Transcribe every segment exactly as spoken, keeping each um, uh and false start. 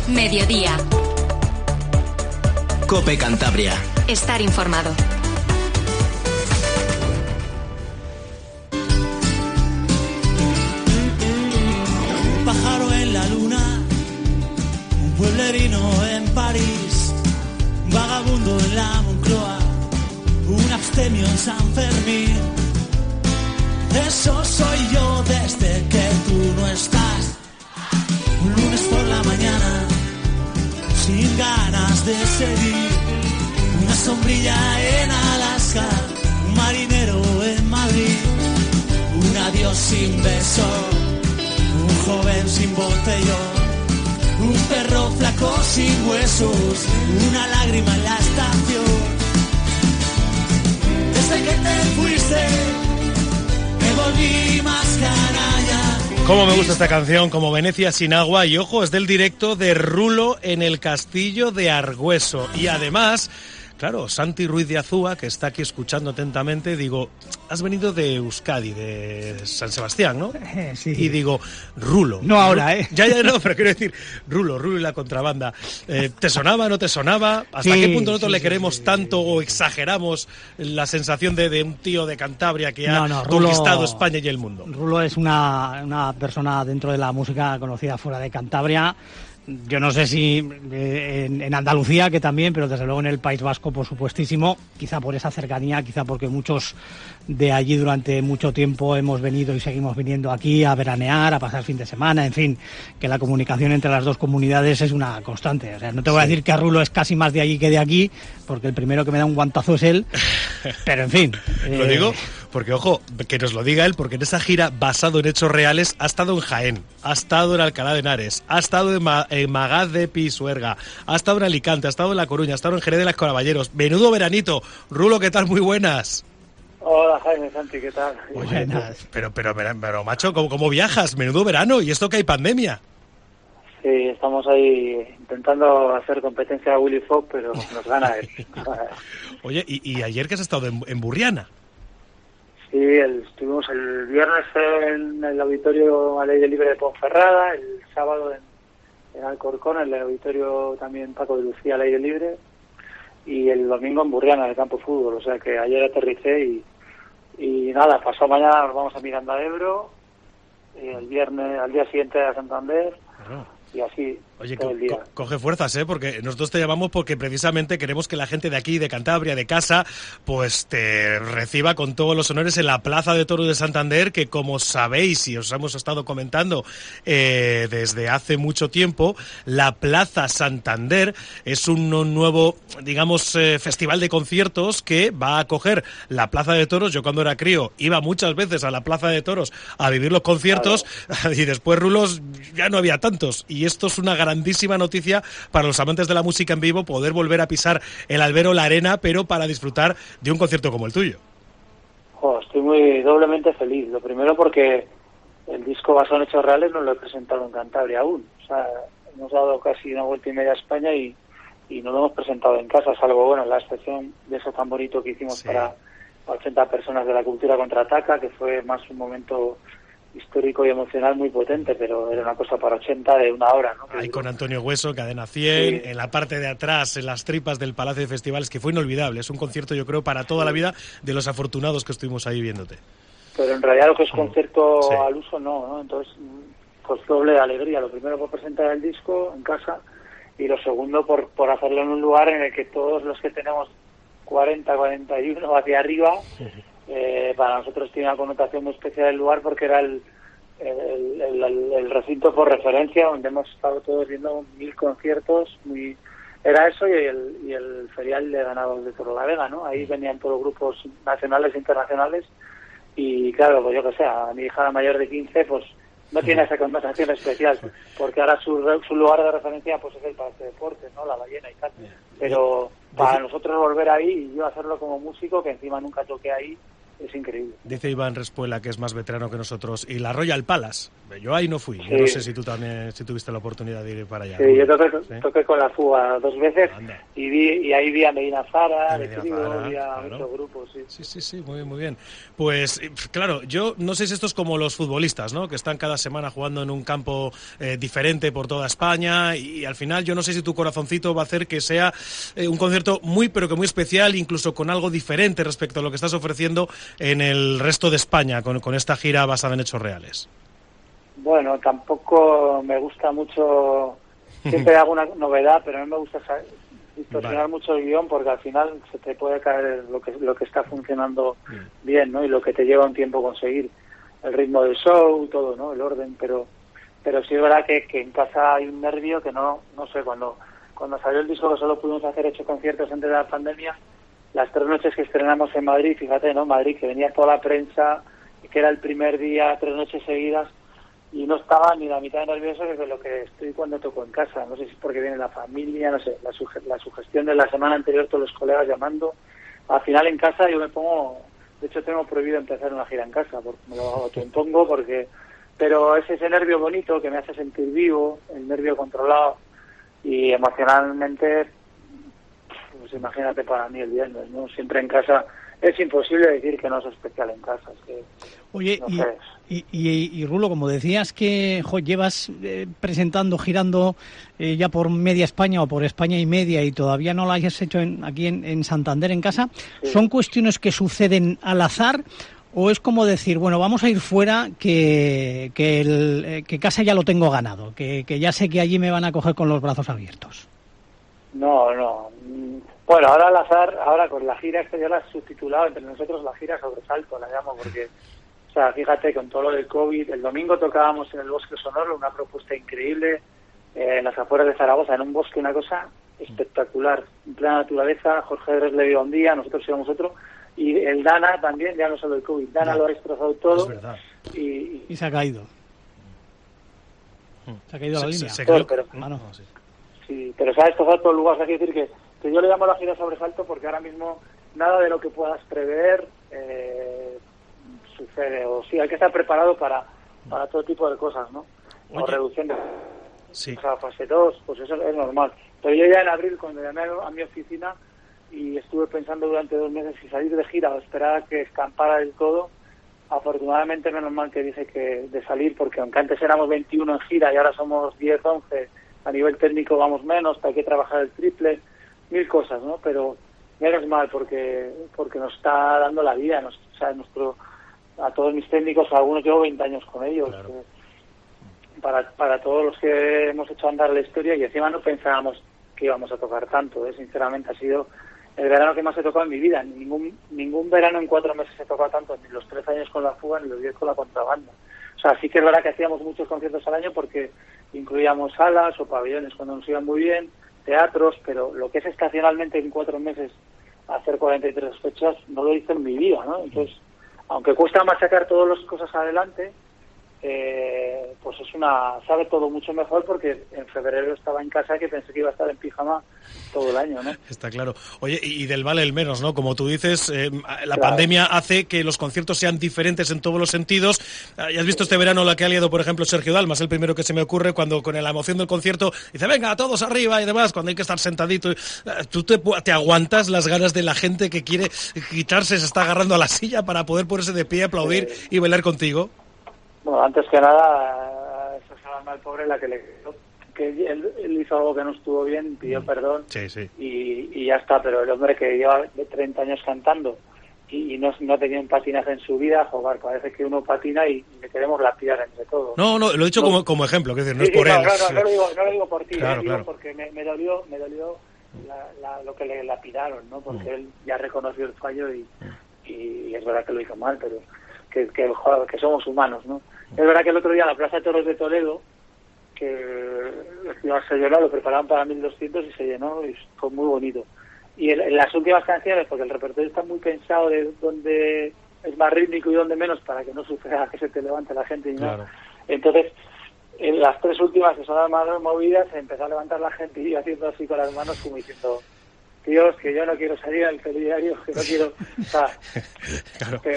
Mediodía. COPE Cantabria. Estar informado. Un pájaro en la luna, un pueblerino en París, un vagabundo en la Moncloa, un abstemio en San Fermín. Eso soy yo desde que tú no estás. Un lunes por la mañana, sin ganas de seguir. Una sombrilla en Alaska, un marinero en Madrid. Un adiós sin beso, un joven sin botellón. Un perro flaco sin huesos, una lágrima en la estación. Desde que te fuiste, me volví más canalla. Cómo me gusta esta canción, como Venecia sin agua, y ojo, es del directo de Rulo en el Castillo de Argüeso. Y además, claro, Santi Ruiz de Azúa, que está aquí escuchando atentamente, digo, has venido de Euskadi, de San Sebastián, ¿no? Eh, sí. Y digo, Rulo. No ahora, ¿eh? Ya, ya, no, pero quiero decir, Rulo, Rulo y la contrabanda. Eh, ¿Te sonaba, no te sonaba? ¿Hasta Sí, qué punto nosotros sí, le sí, queremos sí. tanto o exageramos la sensación de, de un tío de Cantabria que No, ha no, Rulo- conquistado España y el mundo? Rulo es una, una persona dentro de la música conocida fuera de Cantabria. Yo no sé si eh, en, en Andalucía, que también, pero desde luego en el País Vasco, por supuestísimo, quizá por esa cercanía, quizá porque muchos de allí durante mucho tiempo hemos venido y seguimos viniendo aquí a veranear, a pasar fin de semana, en fin, que la comunicación entre las dos comunidades es una constante. O sea, no te voy a decir que Rulo es casi más de allí que de aquí, porque el primero que me da un guantazo es él, pero en fin. Lo eh, digo porque, ojo, que nos lo diga él, porque en esa gira basado en hechos reales ha estado en Jaén, ha estado en Alcalá de Henares, ha estado en, Ma en Magaz de Pisuerga, ha estado en Alicante, ha estado en La Coruña, ha estado en Jerez de las Caraballeros. Menudo veranito. Rulo, ¿qué tal? Muy buenas. Hola Jaime, Santi, ¿qué tal? Oye, pero, pero, pero, pero macho, ¿cómo, ¿cómo viajas? Menudo verano, y esto que hay pandemia. Sí, estamos ahí intentando hacer competencia a Willy Fogg, pero nos gana él. Oye, ¿y, y ayer que has estado en, en Burriana? Sí, el, estuvimos el viernes en el auditorio al aire libre de Ponferrada, el sábado en, en Alcorcón, en el auditorio también Paco de Lucía al aire libre, y el domingo en Burriana, en el campo de fútbol. O sea que ayer aterricé y, y nada, pasado mañana nos vamos a Miranda de Ebro, y el viernes, al día siguiente a Santander. Claro. Y así Oye, todo co el día. co coge fuerzas, ¿eh? Porque nosotros te llamamos porque precisamente queremos que la gente de aquí, de Cantabria, de casa, pues te reciba con todos los honores en la Plaza de Toros de Santander, que como sabéis y os hemos estado comentando eh, desde hace mucho tiempo, la Plaza Santander es un nuevo, digamos, eh, festival de conciertos que va a acoger la Plaza de Toros. Yo cuando era crío iba muchas veces a la Plaza de Toros a vivir los conciertos, claro. Y después, Rulos, ya no había tantos. Y esto es una grandísima noticia para los amantes de la música en vivo, poder volver a pisar el albero, la arena, pero para disfrutar de un concierto como el tuyo. Oh, estoy muy doblemente feliz. Lo primero porque el disco basado en hechos reales no lo he presentado en Cantabria aún. O sea, hemos dado casi una vuelta y media a España y, y no lo hemos presentado en casa, salvo, bueno, la excepción de eso tan bonito que hicimos sí. para ochenta personas de la Cultura Contraataca, que fue más un momento histórico y emocional muy potente, pero era una cosa para ochenta de una hora, ¿no? Ahí con Antonio Hueso, Cadena cien, sí. En la parte de atrás, en las tripas del Palacio de Festivales, que fue inolvidable. Es un concierto, yo creo, para toda sí. la vida de los afortunados que estuvimos ahí viéndote. Pero en realidad lo que es concierto sí. al uso, no, ¿no? Entonces, pues doble de alegría. Lo primero por presentar el disco en casa y lo segundo por, por hacerlo en un lugar en el que todos los que tenemos cuarenta, cuarenta y uno hacia arriba... Sí. Eh, para nosotros tiene una connotación muy especial el lugar porque era el, el, el, el, el recinto por referencia donde hemos estado todos viendo mil conciertos, muy era eso y el, y el ferial de ganados de Torrelavega, ¿no? Ahí venían todos los grupos nacionales e internacionales y claro, pues yo que sé, a mi hija mayor de quince pues no tiene esa connotación especial porque ahora su, su lugar de referencia pues es el Palacio de Deportes, ¿no? La Ballena y tal, pero para nosotros volver ahí y yo hacerlo como músico, que encima nunca toqué ahí, es increíble. Dice Iván Respuela, que es más veterano que nosotros, y la Royal Palace. Yo ahí no fui. Sí. Yo no sé si tú también, si tuviste la oportunidad de ir para allá. Sí, ¿no? yo toqué, ¿Sí? toqué con la fuga dos veces y vi y ahí vi a Medina Zara, Medina de Trigo, Zara, vi a claro. muchos grupos, sí. Sí, sí, sí, muy bien, muy bien. Pues, claro, yo no sé si esto es como los futbolistas, ¿no? Que están cada semana jugando en un campo eh, diferente por toda España y, y al final yo no sé si tu corazoncito va a hacer que sea eh, un concierto muy, pero que muy especial, incluso con algo diferente respecto a lo que estás ofreciendo en el resto de España, con, con esta gira basada en hechos reales. Bueno, tampoco me gusta mucho, siempre hago una novedad, pero no me gusta distorsionar vale. mucho el guión porque al final se te puede caer lo que lo que está funcionando bien, bien, ¿no? Y lo que te lleva un tiempo conseguir, el ritmo del show, todo, ¿no? El orden, pero pero sí es verdad que, que en casa hay un nervio que no, no sé, cuando cuando salió el disco que solo pudimos hacer ocho conciertos antes de la pandemia, las tres noches que estrenamos en Madrid, fíjate, ¿no? Madrid, que venía toda la prensa, que era el primer día, tres noches seguidas, y no estaba ni la mitad de nervioso que lo que estoy cuando toco en casa. No sé si es porque viene la familia, no sé, la, suge la sugestión de la semana anterior, todos los colegas llamando. Al final en casa yo me pongo, de hecho tengo prohibido empezar una gira en casa, porque me lo autoimpongo, porque, pero es ese nervio bonito que me hace sentir vivo, el nervio controlado, y emocionalmente, pues imagínate para mí el viernes, ¿no? Siempre en casa. Es imposible decir que no es especial en casa. Es que, Oye, no y, sé. y, y, y Rulo, como decías que jo, llevas eh, presentando, girando eh, ya por media España o por España y media y todavía no lo hayas hecho en, aquí en, en Santander, en casa, sí. ¿Son cuestiones que suceden al azar o es como decir, bueno, vamos a ir fuera que, que, el, eh, que casa ya lo tengo ganado, que, que ya sé que allí me van a coger con los brazos abiertos? No, no. Bueno, ahora al azar, ahora con la gira, esta yo la he subtitulado entre nosotros la gira Sobresalto, la llamo, porque, o sea, fíjate, con todo lo del COVID, el domingo tocábamos en el Bosque Sonoro, una propuesta increíble, eh, en las afueras de Zaragoza, en un bosque, una cosa espectacular, en plena naturaleza. Jorge Dres le dio un día, nosotros íbamos otro, y el Dana también, ya no solo el COVID, Dana no, lo ha destrozado todo. Es verdad. Y, y, y se ha caído. Se ha caído se, la se, línea. Se cayó. Pero, ah, no. Sí, pero se ha destrozado todo el lugar, hay que decir que que yo le llamo la gira Sobresalto porque ahora mismo nada de lo que puedas prever eh, sucede, o sí, hay que estar preparado para, para todo tipo de cosas, ¿no? Oye. O reducción de sí. o sea, fase dos, pues eso es normal. Pero yo ya en abril, cuando llamé a mi oficina y estuve pensando durante dos meses si salir de gira o esperar a que escampara del todo, afortunadamente menos mal que dije que de salir, porque aunque antes éramos veintiuno en gira y ahora somos diez, once, a nivel técnico vamos menos, hay que trabajar el triple, mil cosas, ¿no? Pero menos mal porque porque nos está dando la vida, nos, o sea, nuestro, a todos mis técnicos, a algunos llevo veinte años con ellos, claro. eh, para para todos los que hemos hecho andar la historia, y encima no pensábamos que íbamos a tocar tanto, ¿eh? Sinceramente ha sido el verano que más he tocado en mi vida. Ningún ningún verano en cuatro meses he tocado tanto, ni los tres años con la fuga ni los diez con la contrabanda. O sea, sí que es verdad que hacíamos muchos conciertos al año porque incluíamos salas o pabellones cuando nos iban muy bien, teatros, pero lo que es estacionalmente en cuatro meses hacer cuarenta y tres fechas no lo hice en mi vida, ¿no? Entonces, aunque cuesta más sacar todas las cosas adelante, eh, pues es una, sabe todo mucho mejor, porque en febrero estaba en casa que pensé que iba a estar en pijama todo el año, ¿no? Está claro. Oye, y del vale el menos, ¿no? Como tú dices, eh, la claro. pandemia hace que los conciertos sean diferentes en todos los sentidos. Ya has visto este verano la que ha liado, por ejemplo, Sergio Dalma, es el primero que se me ocurre, cuando con la emoción del concierto dice, venga, todos arriba y demás, cuando hay que estar sentadito. ¿Tú te, te aguantas las ganas de la gente que quiere quitarse, se está agarrando a la silla para poder ponerse de pie, aplaudir sí. y bailar contigo? Bueno, antes que nada, esa Dalma, el pobre, la que le que él, él hizo algo que no estuvo bien, pidió mm. perdón sí, sí. Y, y ya está, pero el hombre que lleva treinta años cantando y, y no, no tenía un patinaje en su vida, joder, parece que uno patina y, y le queremos lapidar entre todos. No, no, lo he dicho no. como, como ejemplo, que decir, no sí, es por sí, él. No, no, no, no, lo digo, no lo digo por ti, claro, eh, claro. digo porque me, me dolió, me dolió la, la, lo que le lapidaron, ¿no? Porque mm. él ya reconoció el fallo y, mm. y es verdad que lo hizo mal, pero que, que, joder, que somos humanos, ¿no? Mm. Es verdad que el otro día la Plaza de Toros de Toledo, que se llenó, lo preparaban para mil doscientos y se llenó y fue muy bonito. Y en, en las últimas canciones, porque el repertorio está muy pensado de dónde es más rítmico y dónde menos, para que no suceda que se te levante la gente y claro. no. Entonces, en las tres últimas, que son las más movidas, se empezó a levantar la gente y haciendo así con las manos como diciendo, tíos, que yo no quiero salir al telediario, que no quiero... O sea, claro. que,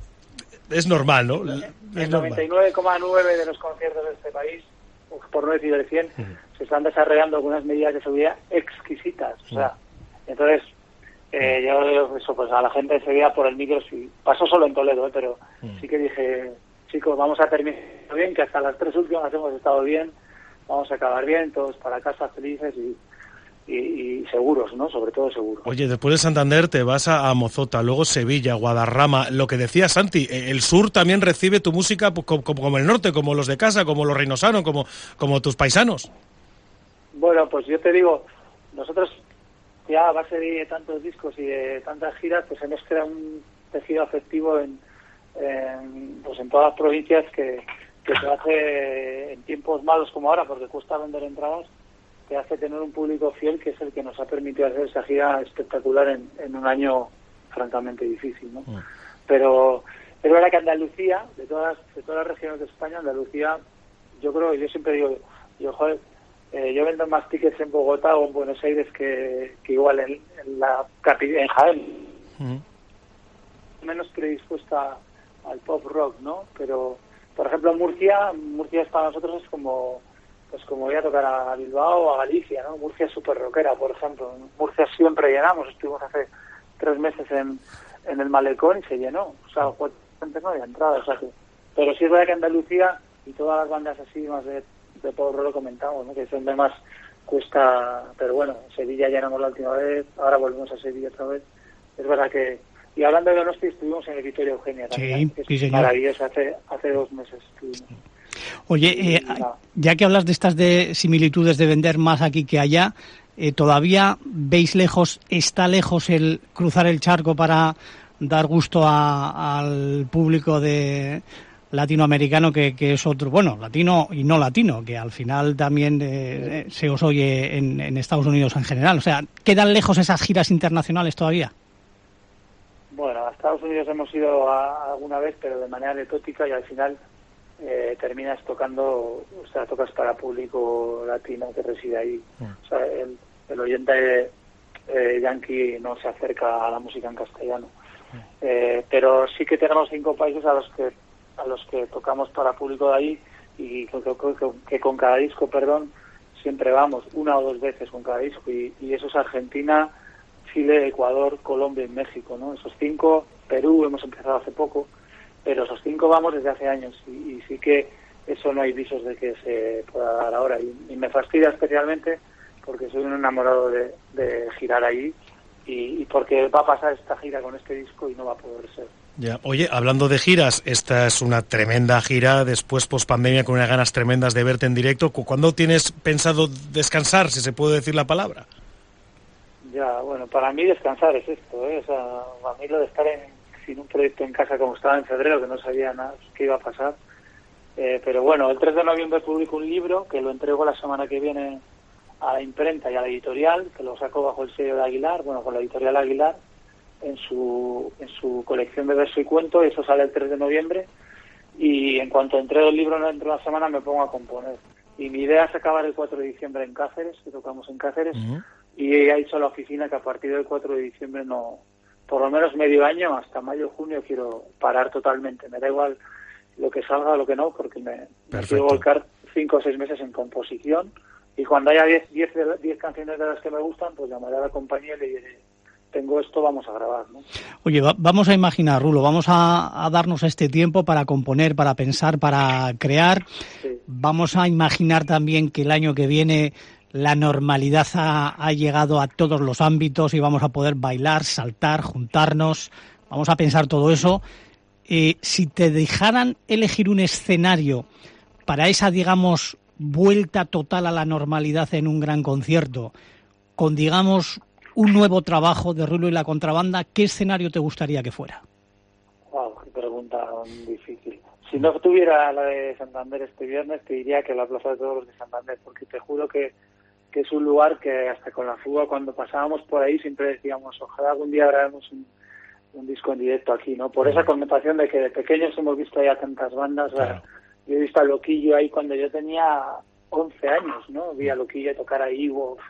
es normal, ¿no? El, es el noventa y nueve coma nueve de los conciertos de este país, por no decir el cien, uh-huh. se están desarrollando con unas medidas de seguridad exquisitas. O sea, uh-huh. entonces, eh, yo, eso, pues a la gente se veía por el micro, sí, pasó solo en Toledo, ¿eh? Pero uh-huh. sí que dije, chicos, vamos a terminar bien, que hasta las tres últimas hemos estado bien, vamos a acabar bien, todos para casa felices y... Y, y seguros, ¿no? Sobre todo seguros. Oye, después de Santander te vas a, a Mozota, luego Sevilla, Guadarrama. Lo que decía Santi, el sur también recibe tu música como, como el norte, como los de casa, como los reinosanos, como, como tus paisanos. Bueno, pues yo te digo, nosotros ya a base de tantos discos y de tantas giras, pues hemos creado un tejido afectivo en, en, pues en todas las provincias que, que se hace en tiempos malos como ahora, porque cuesta vender entradas, que hace tener un público fiel, que es el que nos ha permitido hacer esa gira espectacular en, en un año francamente difícil, ¿no? Mm. Pero es verdad que Andalucía, de todas de todas las regiones de España, Andalucía, yo creo, yo siempre digo, yo, joder, eh, yo vendo más tickets en Bogotá o en Buenos Aires que, que igual en, en la en Jaén. Mm. Menos predispuesta al pop rock, ¿no? Pero, por ejemplo, Murcia, Murcia para nosotros es como... pues como voy a tocar a Bilbao o a Galicia, ¿no? Murcia es súper rockera, por ejemplo. Murcia siempre llenamos, estuvimos hace tres meses en, en el Malecón y se llenó. O sea, antes no había entrada, o sea que... Pero sí es verdad que Andalucía y todas las bandas así más de, de pop rock lo comentamos, ¿no? Que es donde más cuesta... Pero bueno, Sevilla llenamos la última vez, ahora volvemos a Sevilla otra vez. Es verdad que... Y hablando de Donosti, estuvimos en el Victoria Eugenia también. Sí, sí, señor. Maravilloso, hace, hace dos meses estuvimos. Oye, eh, ya que hablas de estas de similitudes de vender más aquí que allá, eh, ¿todavía veis lejos, está lejos el cruzar el charco para dar gusto a, al público de latinoamericano que, que es otro, bueno, latino y no latino, que al final también eh, se os oye en, en Estados Unidos en general? O sea, ¿quedan lejos esas giras internacionales todavía? Bueno, a Estados Unidos hemos ido a, alguna vez, pero de manera anecdótica, y al final eh, terminas tocando, o sea, tocas para público latino que reside ahí. Mm. O sea, el, el oyente eh, yankee no se acerca a la música en castellano. Mm. Eh, pero sí que tenemos cinco países a los que a los que tocamos para público de ahí, y que, que, que, que con cada disco, perdón, siempre vamos una o dos veces con cada disco, y, y eso es Argentina, Chile, Ecuador, Colombia y México, ¿no? Esos cinco, Perú hemos empezado hace poco, pero esos cinco vamos desde hace años, y, y sí que eso no hay visos de que se pueda dar ahora, y, y me fastidia especialmente porque soy un enamorado de, de girar ahí, y, y porque va a pasar esta gira con este disco y no va a poder ser. Ya. Oye, hablando de giras, esta es una tremenda gira, después post-pandemia con unas ganas tremendas de verte en directo. ¿Cuándo tienes pensado descansar, si se puede decir la palabra? Ya, bueno, para mí descansar es esto, ¿eh? O sea, a mí lo de estar en, sin un proyecto en casa como estaba en febrero, que no sabía nada qué iba a pasar. Eh, pero bueno, el tres de noviembre publico un libro que lo entrego la semana que viene a la imprenta y a la editorial, que lo saco bajo el sello de Aguilar, bueno, con la editorial Aguilar, en su en su colección de verso y cuento. Eso sale el tres de noviembre, y en cuanto entrego el libro dentro de una semana me pongo a componer. Y mi idea es acabar el cuatro de diciembre en Cáceres, que tocamos en Cáceres, uh-huh. y ha dicho a la oficina que a partir del cuatro de diciembre no, por lo menos medio año, hasta mayo o junio, quiero parar totalmente. Me da igual lo que salga o lo que no, porque me, me quiero volcar cinco o seis meses en composición, y cuando haya diez, diez, diez canciones de las que me gustan, pues llamaré a la compañía y le diré: tengo esto, vamos a grabar, ¿no? Oye, va, vamos a imaginar, Rulo, vamos a, a darnos este tiempo para componer, para pensar, para crear. Sí. Vamos a imaginar también que el año que viene la normalidad ha, ha llegado a todos los ámbitos y vamos a poder bailar, saltar, juntarnos. Vamos a pensar todo eso. Eh, si te dejaran elegir un escenario para esa, digamos, vuelta total a la normalidad en un gran concierto, con, digamos, un nuevo trabajo de Rulo y la Contrabanda, ¿qué escenario te gustaría que fuera? Wow, qué pregunta difícil. Si no tuviera la de Santander este viernes, te diría que la Plaza de Toros de Santander, porque te juro que, que es un lugar que hasta con la fuga, cuando pasábamos por ahí, siempre decíamos: ojalá algún día grabemos un, un disco en directo aquí, ¿no? Por esa connotación de que de pequeños hemos visto ya tantas bandas. Claro. Yo he visto a Loquillo ahí cuando yo tenía once años, ¿no? Vi a Loquillo tocar ahí, wow,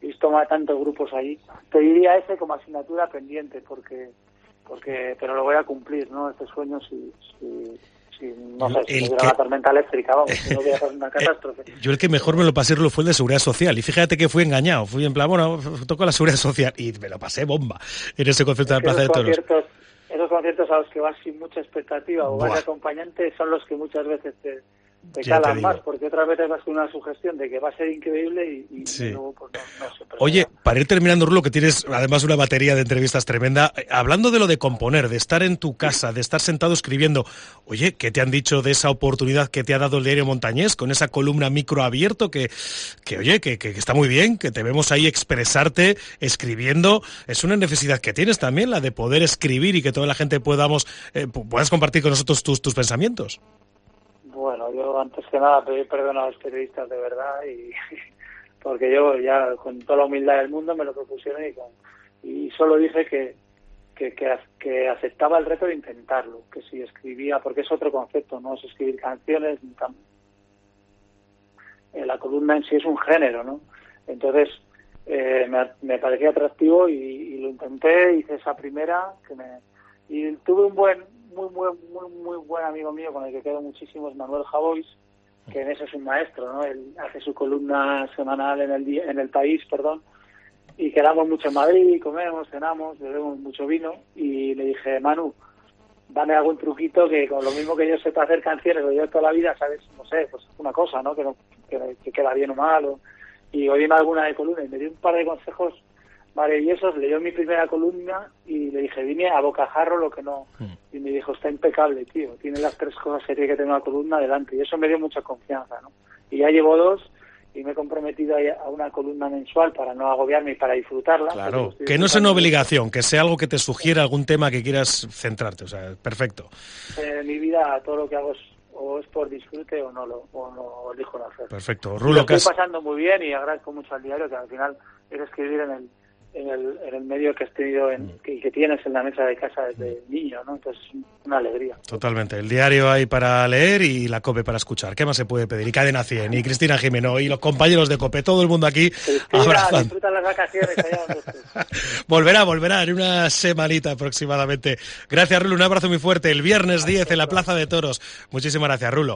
he visto más tantos grupos allí. Te diría ese como asignatura pendiente, porque, porque, pero lo voy a cumplir, ¿no? Este sueño si, si, si no sé, si hubiera que... una tormenta eléctrica, vamos, si no hubiera pasado una catástrofe. Yo el que mejor me lo pasé lo fue el de Seguridad Social, y fíjate que fui engañado, fui en plan, bueno, toco la Seguridad Social, y me lo pasé bomba en ese concierto de la Plaza de Toros. Esos conciertos a los que vas sin mucha expectativa o Buah. vas de acompañante son los que muchas veces te, te Ya calan te más, porque otras veces vas con una sugestión de que va a ser increíble y, y Sí. luego pues no, no sé. Oye, para ir terminando, Rulo, que tienes además una batería de entrevistas tremenda, eh, hablando de lo de componer, de estar en tu casa, de estar sentado escribiendo, oye, ¿qué te han dicho de esa oportunidad que te ha dado el Diario Montañés con esa columna micro abierto que, que oye, que, que, que está muy bien, que te vemos ahí expresarte, escribiendo? Es una necesidad que tienes también, la de poder escribir y que toda la gente podamos, eh, puedas compartir con nosotros tus, tus pensamientos. Bueno, yo antes que nada pedir perdón a los periodistas de verdad, y porque yo ya con toda la humildad del mundo me lo propusieron y, con, y solo dije que, que, que, que aceptaba el reto de intentarlo, que si escribía, porque es otro concepto, no es escribir canciones, ni tan, eh, la columna en sí es un género, ¿no? Entonces eh, me, me parecía atractivo y, y lo intenté, hice esa primera que me, y tuve un buen muy muy muy muy buen amigo mío con el que quedo muchísimo, es Manuel Javois, que en eso es un maestro, ¿no? Él hace su columna semanal en el día, en el País, perdón, y quedamos mucho en Madrid, comemos, cenamos, bebemos mucho vino, y le dije, Manu, dame algún truquito que con lo mismo que yo sepa hacer canciones, lo yo toda la vida, ¿sabes? No sé, pues una cosa, ¿no? Que, no, que, que queda bien o mal, o, y o dime alguna de columna, y me dio un par de consejos maravillosos. Leyó mi primera columna y le dije, dime a bocajarro lo que no. Y me dijo, está impecable, tío, tiene las tres cosas que tiene que tener una columna adelante. Y eso me dio mucha confianza, ¿no? Y ya llevo dos y me he comprometido a una columna mensual para no agobiarme y para disfrutarla. Claro, que no sea una obligación, que sea algo que te sugiera algún tema que quieras centrarte, o sea, perfecto. En mi vida todo lo que hago es o es por disfrute o no lo o no elijo no hacer. Perfecto. Rulo, lo estoy pasando muy bien y agradezco mucho al diario, que al final es escribir en el en el, en el medio que has tenido en, que, que tienes en la mesa de casa desde niño, ¿no? Entonces es una alegría. Totalmente. El diario hay para leer y la COPE para escuchar. ¿Qué más se puede pedir? Y Cadena cien, y Cristina Jimeno, y los compañeros de COPE, todo el mundo aquí abrazando. Disfruta las vacaciones allá donde estés. Volverá, volverá en una semanita aproximadamente. Gracias, Rulo, un abrazo muy fuerte. El viernes diez en la Plaza de Toros. Muchísimas gracias, Rulo.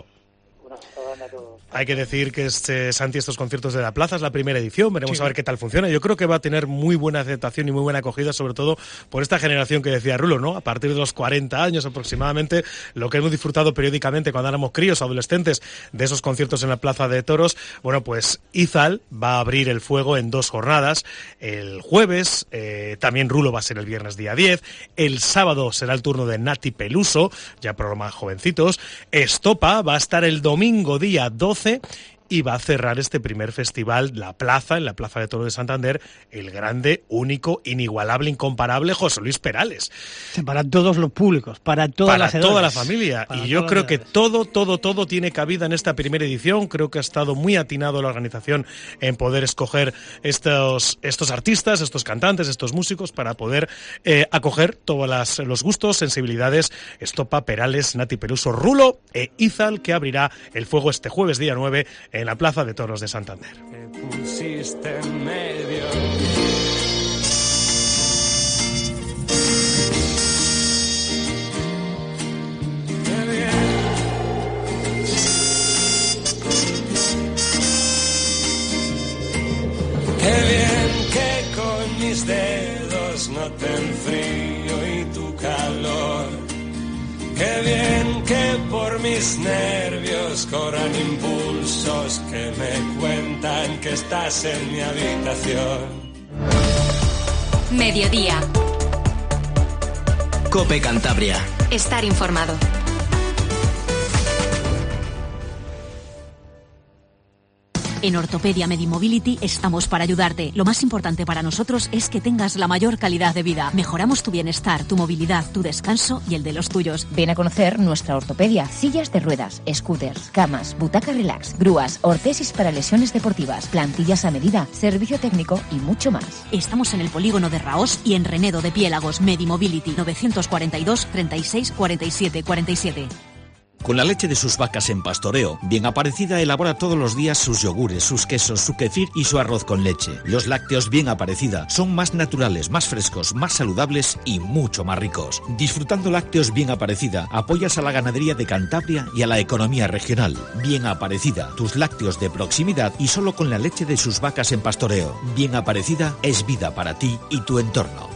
Hay que decir que este, Santi, estos conciertos de la Plaza es la primera edición, veremos sí. a ver qué tal funciona. Yo creo que va a tener muy buena aceptación y muy buena acogida, sobre todo por esta generación que decía Rulo, ¿no? A partir de los cuarenta años aproximadamente, lo que hemos disfrutado periódicamente cuando éramos críos, adolescentes, de esos conciertos en la Plaza de Toros. Bueno, pues Izal va a abrir el fuego en dos jornadas. El jueves, eh, también Rulo va a ser el viernes día diez. El sábado será el turno de Nati Peluso, ya programa jovencitos. Estopa va a estar el domingo día doce y va a cerrar este primer festival, La Plaza, en la Plaza de Toros de Santander, el grande, único, inigualable, incomparable José Luis Perales. Para todos los públicos, para todas para las edades. toda la familia. Para y yo creo que todo, todo, todo tiene cabida en esta primera edición. Creo que ha estado muy atinado la organización en poder escoger estos, estos artistas, estos cantantes, estos músicos, para poder eh, acoger todos las, los gustos, sensibilidades. Estopa, Perales, Nati Peluso, Rulo e Izal, que abrirá el fuego este jueves día nueve en la Plaza de Toros de Santander. Te pusiste en medio. Qué bien. Qué bien que con mis dedos noten frío y tu calor. Qué bien que por mis nervios corran impulsos que me cuentan que estás en mi habitación. Mediodía. COPE Cantabria. Estar informado. En Ortopedia Medimobility estamos para ayudarte. Lo más importante para nosotros es que tengas la mayor calidad de vida. Mejoramos tu bienestar, tu movilidad, tu descanso y el de los tuyos. Ven a conocer nuestra ortopedia. Sillas de ruedas, scooters, camas, butaca relax, grúas, ortesis para lesiones deportivas, plantillas a medida, servicio técnico y mucho más. Estamos en el polígono de Raos y en Renedo de Piélagos. Medimobility nueve cuatro dos, treinta y seis, cuarenta y siete, cuarenta y siete. Con la leche de sus vacas en pastoreo, Bien Aparecida elabora todos los días sus yogures, sus quesos, su kefir y su arroz con leche. Los lácteos Bien Aparecida son más naturales, más frescos, más saludables y mucho más ricos. Disfrutando lácteos Bien Aparecida, apoyas a la ganadería de Cantabria y a la economía regional. Bien Aparecida, tus lácteos de proximidad y solo con la leche de sus vacas en pastoreo. Bien Aparecida es vida para ti y tu entorno.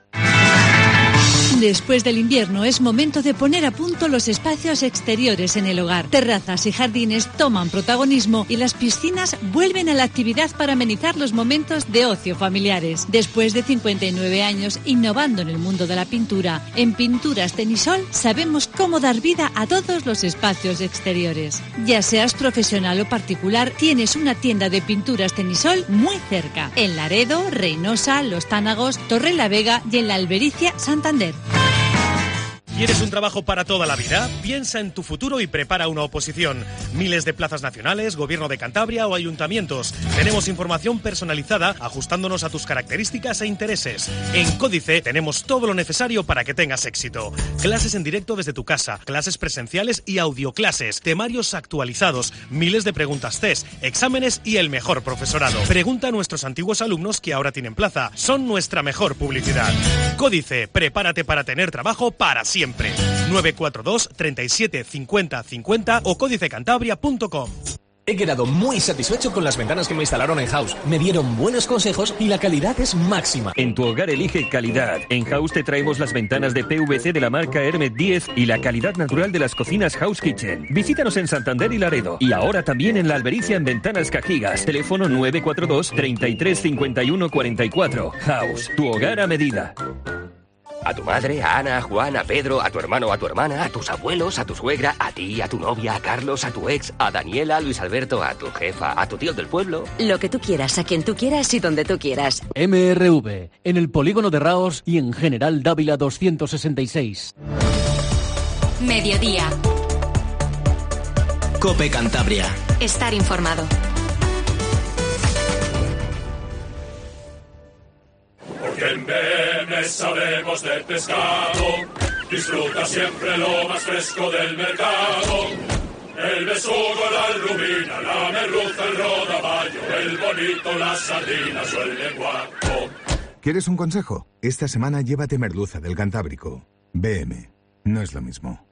Después del invierno es momento de poner a punto los espacios exteriores en el hogar. Terrazas y jardines toman protagonismo y las piscinas vuelven a la actividad para amenizar los momentos de ocio familiares. Después de cincuenta y nueve años innovando en el mundo de la pintura, en Pinturas Tenisol sabemos cómo dar vida a todos los espacios exteriores. Ya seas profesional o particular, tienes una tienda de Pinturas Tenisol muy cerca. En Laredo, Reynosa, Los Tánagos, Torrelavega y en la Albericia, Santander. ¿Quieres un trabajo para toda la vida? Piensa en tu futuro y prepara una oposición. Miles de plazas nacionales, Gobierno de Cantabria o ayuntamientos. Tenemos información personalizada ajustándonos a tus características e intereses. En Códice tenemos todo lo necesario para que tengas éxito. Clases en directo desde tu casa, clases presenciales y audioclases, temarios actualizados, miles de preguntas test, exámenes y el mejor profesorado. Pregunta a nuestros antiguos alumnos que ahora tienen plaza. Son nuestra mejor publicidad. Códice, prepárate para tener trabajo para siempre. nueve cuatro dos, treinta y siete, cincuenta, cincuenta o códice cantabria punto com. He quedado muy satisfecho con las ventanas que me instalaron en House. Me dieron buenos consejos y la calidad es máxima. En tu hogar elige calidad. En House te traemos las ventanas de P V C de la marca Hermet diez y la calidad natural de las cocinas House Kitchen. Visítanos en Santander y Laredo. Y ahora también en la Albericia en Ventanas Cajigas. Teléfono nueve cuatro dos, treinta y tres, cincuenta y uno, cuarenta y cuatro. House, tu hogar a medida. A tu madre, a Ana, a Juan, a Pedro, a tu hermano o a tu hermana, a tus abuelos, a tu suegra, a ti, a tu novia, a Carlos, a tu ex, a Daniela, a Luis Alberto, a tu jefa, a tu tío del pueblo. Lo que tú quieras, a quien tú quieras y donde tú quieras. M R V, en el polígono de Raos y en General Dávila doscientos sesenta y seis. Mediodía. COPE Cantabria. Estar informado. Porque en B M sabemos de pescado, disfruta siempre lo más fresco del mercado. El besugo, la lubina, la merluza, el rodaballo, el bonito, las sardinas o el lenguaco. ¿Quieres un consejo? Esta semana llévate merluza del Cantábrico. B M, no es lo mismo.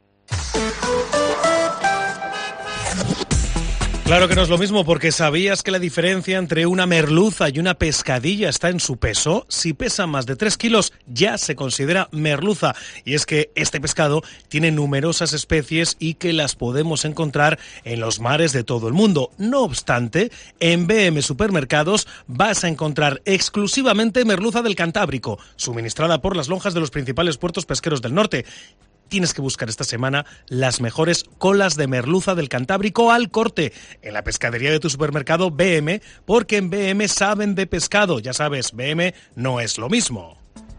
Claro que no es lo mismo, porque ¿sabías que la diferencia entre una merluza y una pescadilla está en su peso? Si pesa más de tres kilos, ya se considera merluza. Y es que este pescado tiene numerosas especies y que las podemos encontrar en los mares de todo el mundo. No obstante, en B M Supermercados vas a encontrar exclusivamente merluza del Cantábrico, suministrada por las lonjas de los principales puertos pesqueros del norte. Tienes que buscar esta semana las mejores colas de merluza del Cantábrico al corte en la pescadería de tu supermercado B M, porque en B M saben de pescado. Ya sabes, B M no es lo mismo.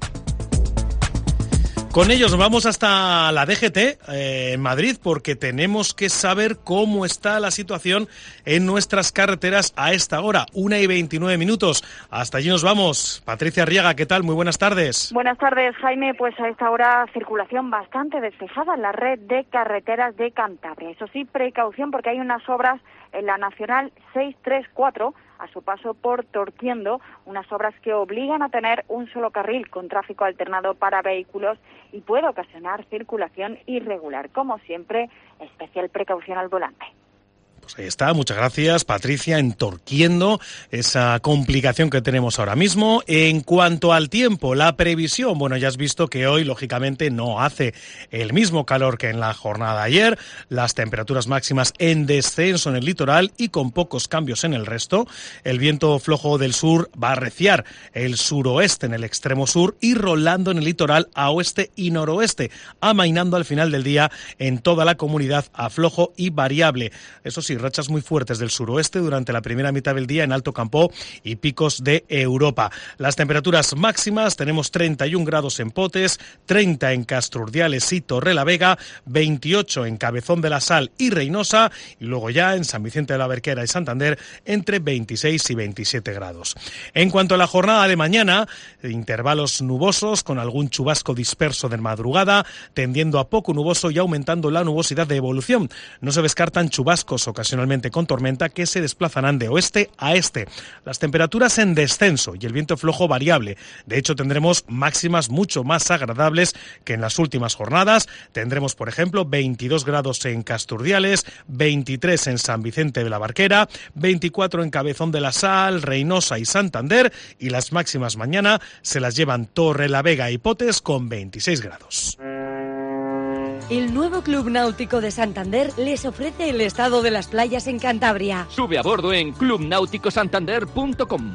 Con ellos nos vamos hasta la D G T eh, en Madrid, porque tenemos que saber cómo está la situación en nuestras carreteras a esta hora, una y veintinueve minutos. Hasta allí nos vamos. Patricia Arriaga, ¿qué tal? Muy buenas tardes. Buenas tardes, Jaime. Pues a esta hora circulación bastante despejada en la red de carreteras de Cantabria. Eso sí, precaución porque hay unas obras en la Nacional seiscientos treinta y cuatro, a su paso por Torquiendo, unas obras que obligan a tener un solo carril con tráfico alternado para vehículos y puede ocasionar circulación irregular. Como siempre, especial precaución al volante. Pues ahí está, muchas gracias, Patricia, en Torquiendo, esa complicación que tenemos ahora mismo. En cuanto al tiempo, la previsión, bueno, ya has visto que hoy, lógicamente, no hace el mismo calor que en la jornada de ayer, las temperaturas máximas en descenso en el litoral y con pocos cambios en el resto. El viento flojo del sur va a arreciar el suroeste en el extremo sur y rolando en el litoral a oeste y noroeste, amainando al final del día en toda la comunidad a flojo y variable. Eso sí, rachas muy fuertes del suroeste durante la primera mitad del día en Alto Campó y picos de Europa. Las temperaturas máximas, tenemos treinta y un grados en Potes, treinta en Castrurdiales y Torrelavega, veintiocho en Cabezón de la Sal y Reynosa, y luego ya en San Vicente de la Verquera y Santander entre veintiséis y veintisiete grados. En cuanto a la jornada de mañana, intervalos nubosos con algún chubasco disperso de madrugada, tendiendo a poco nuboso y aumentando la nubosidad de evolución. No se descartan chubascos ocasionalmente con tormenta que se desplazarán de oeste a este. Las temperaturas en descenso y el viento flojo variable. De hecho, tendremos máximas mucho más agradables que en las últimas jornadas. Tendremos, por ejemplo, veintidós grados en Casturdiales, veintitrés en San Vicente de la Barquera, veinticuatro en Cabezón de la Sal, Reynosa y Santander, y las máximas mañana se las llevan Torrelavega y Potes con veintiséis grados. El nuevo Club Náutico de Santander les ofrece el estado de las playas en Cantabria. Sube a bordo en club náutico santander punto com.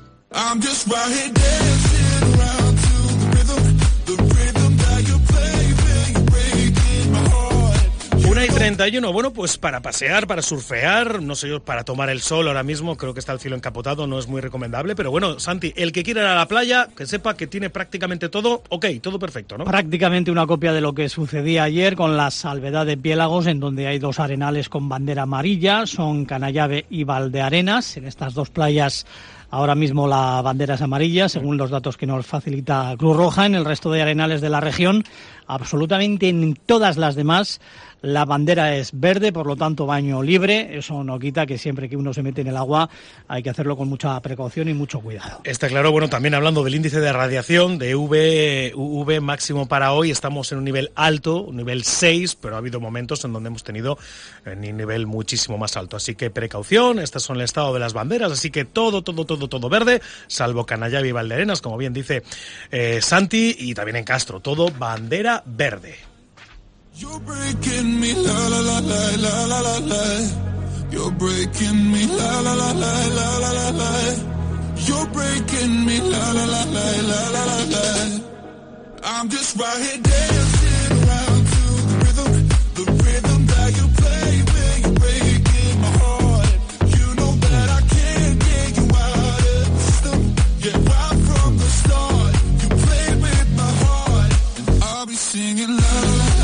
Una y treinta y uno, bueno, pues para pasear, para surfear, no sé yo, para tomar el sol ahora mismo, creo que está el cielo encapotado, no es muy recomendable, pero bueno, Santi, el que quiera ir a la playa, que sepa que tiene prácticamente todo, ok, todo perfecto, ¿no? Prácticamente una copia de lo que sucedía ayer con la salvedad de Piélagos, en donde hay dos arenales con bandera amarilla, son Canallave y Valdearenas. En estas dos playas ahora mismo la bandera es amarilla, según los datos que nos facilita Cruz Roja. En el resto de arenales de la región, absolutamente en todas las demás, la bandera es verde, por lo tanto baño libre. Eso no quita que siempre que uno se mete en el agua hay que hacerlo con mucha precaución y mucho cuidado. Está claro. Bueno, también hablando del índice de radiación de U V, U V máximo para hoy, estamos en un nivel alto, un nivel seis, pero ha habido momentos en donde hemos tenido un nivel muchísimo más alto. Así que precaución, estas son el estado de las banderas, así que todo, todo, todo, todo verde, salvo Canallave y Valdearenas, como bien dice eh, Santi, y también en Castro, todo bandera verde. You're breaking me, la la la la la la la la. You're breaking me, la la la la la la la la. You're breaking me, la la la la la la la la. I'm just right here dancing around to the rhythm, the rhythm that you play when you're breaking my heart. You know that I can't get you out of the system. Yeah, right from the start, you play with my heart, and I'll be singing la la la.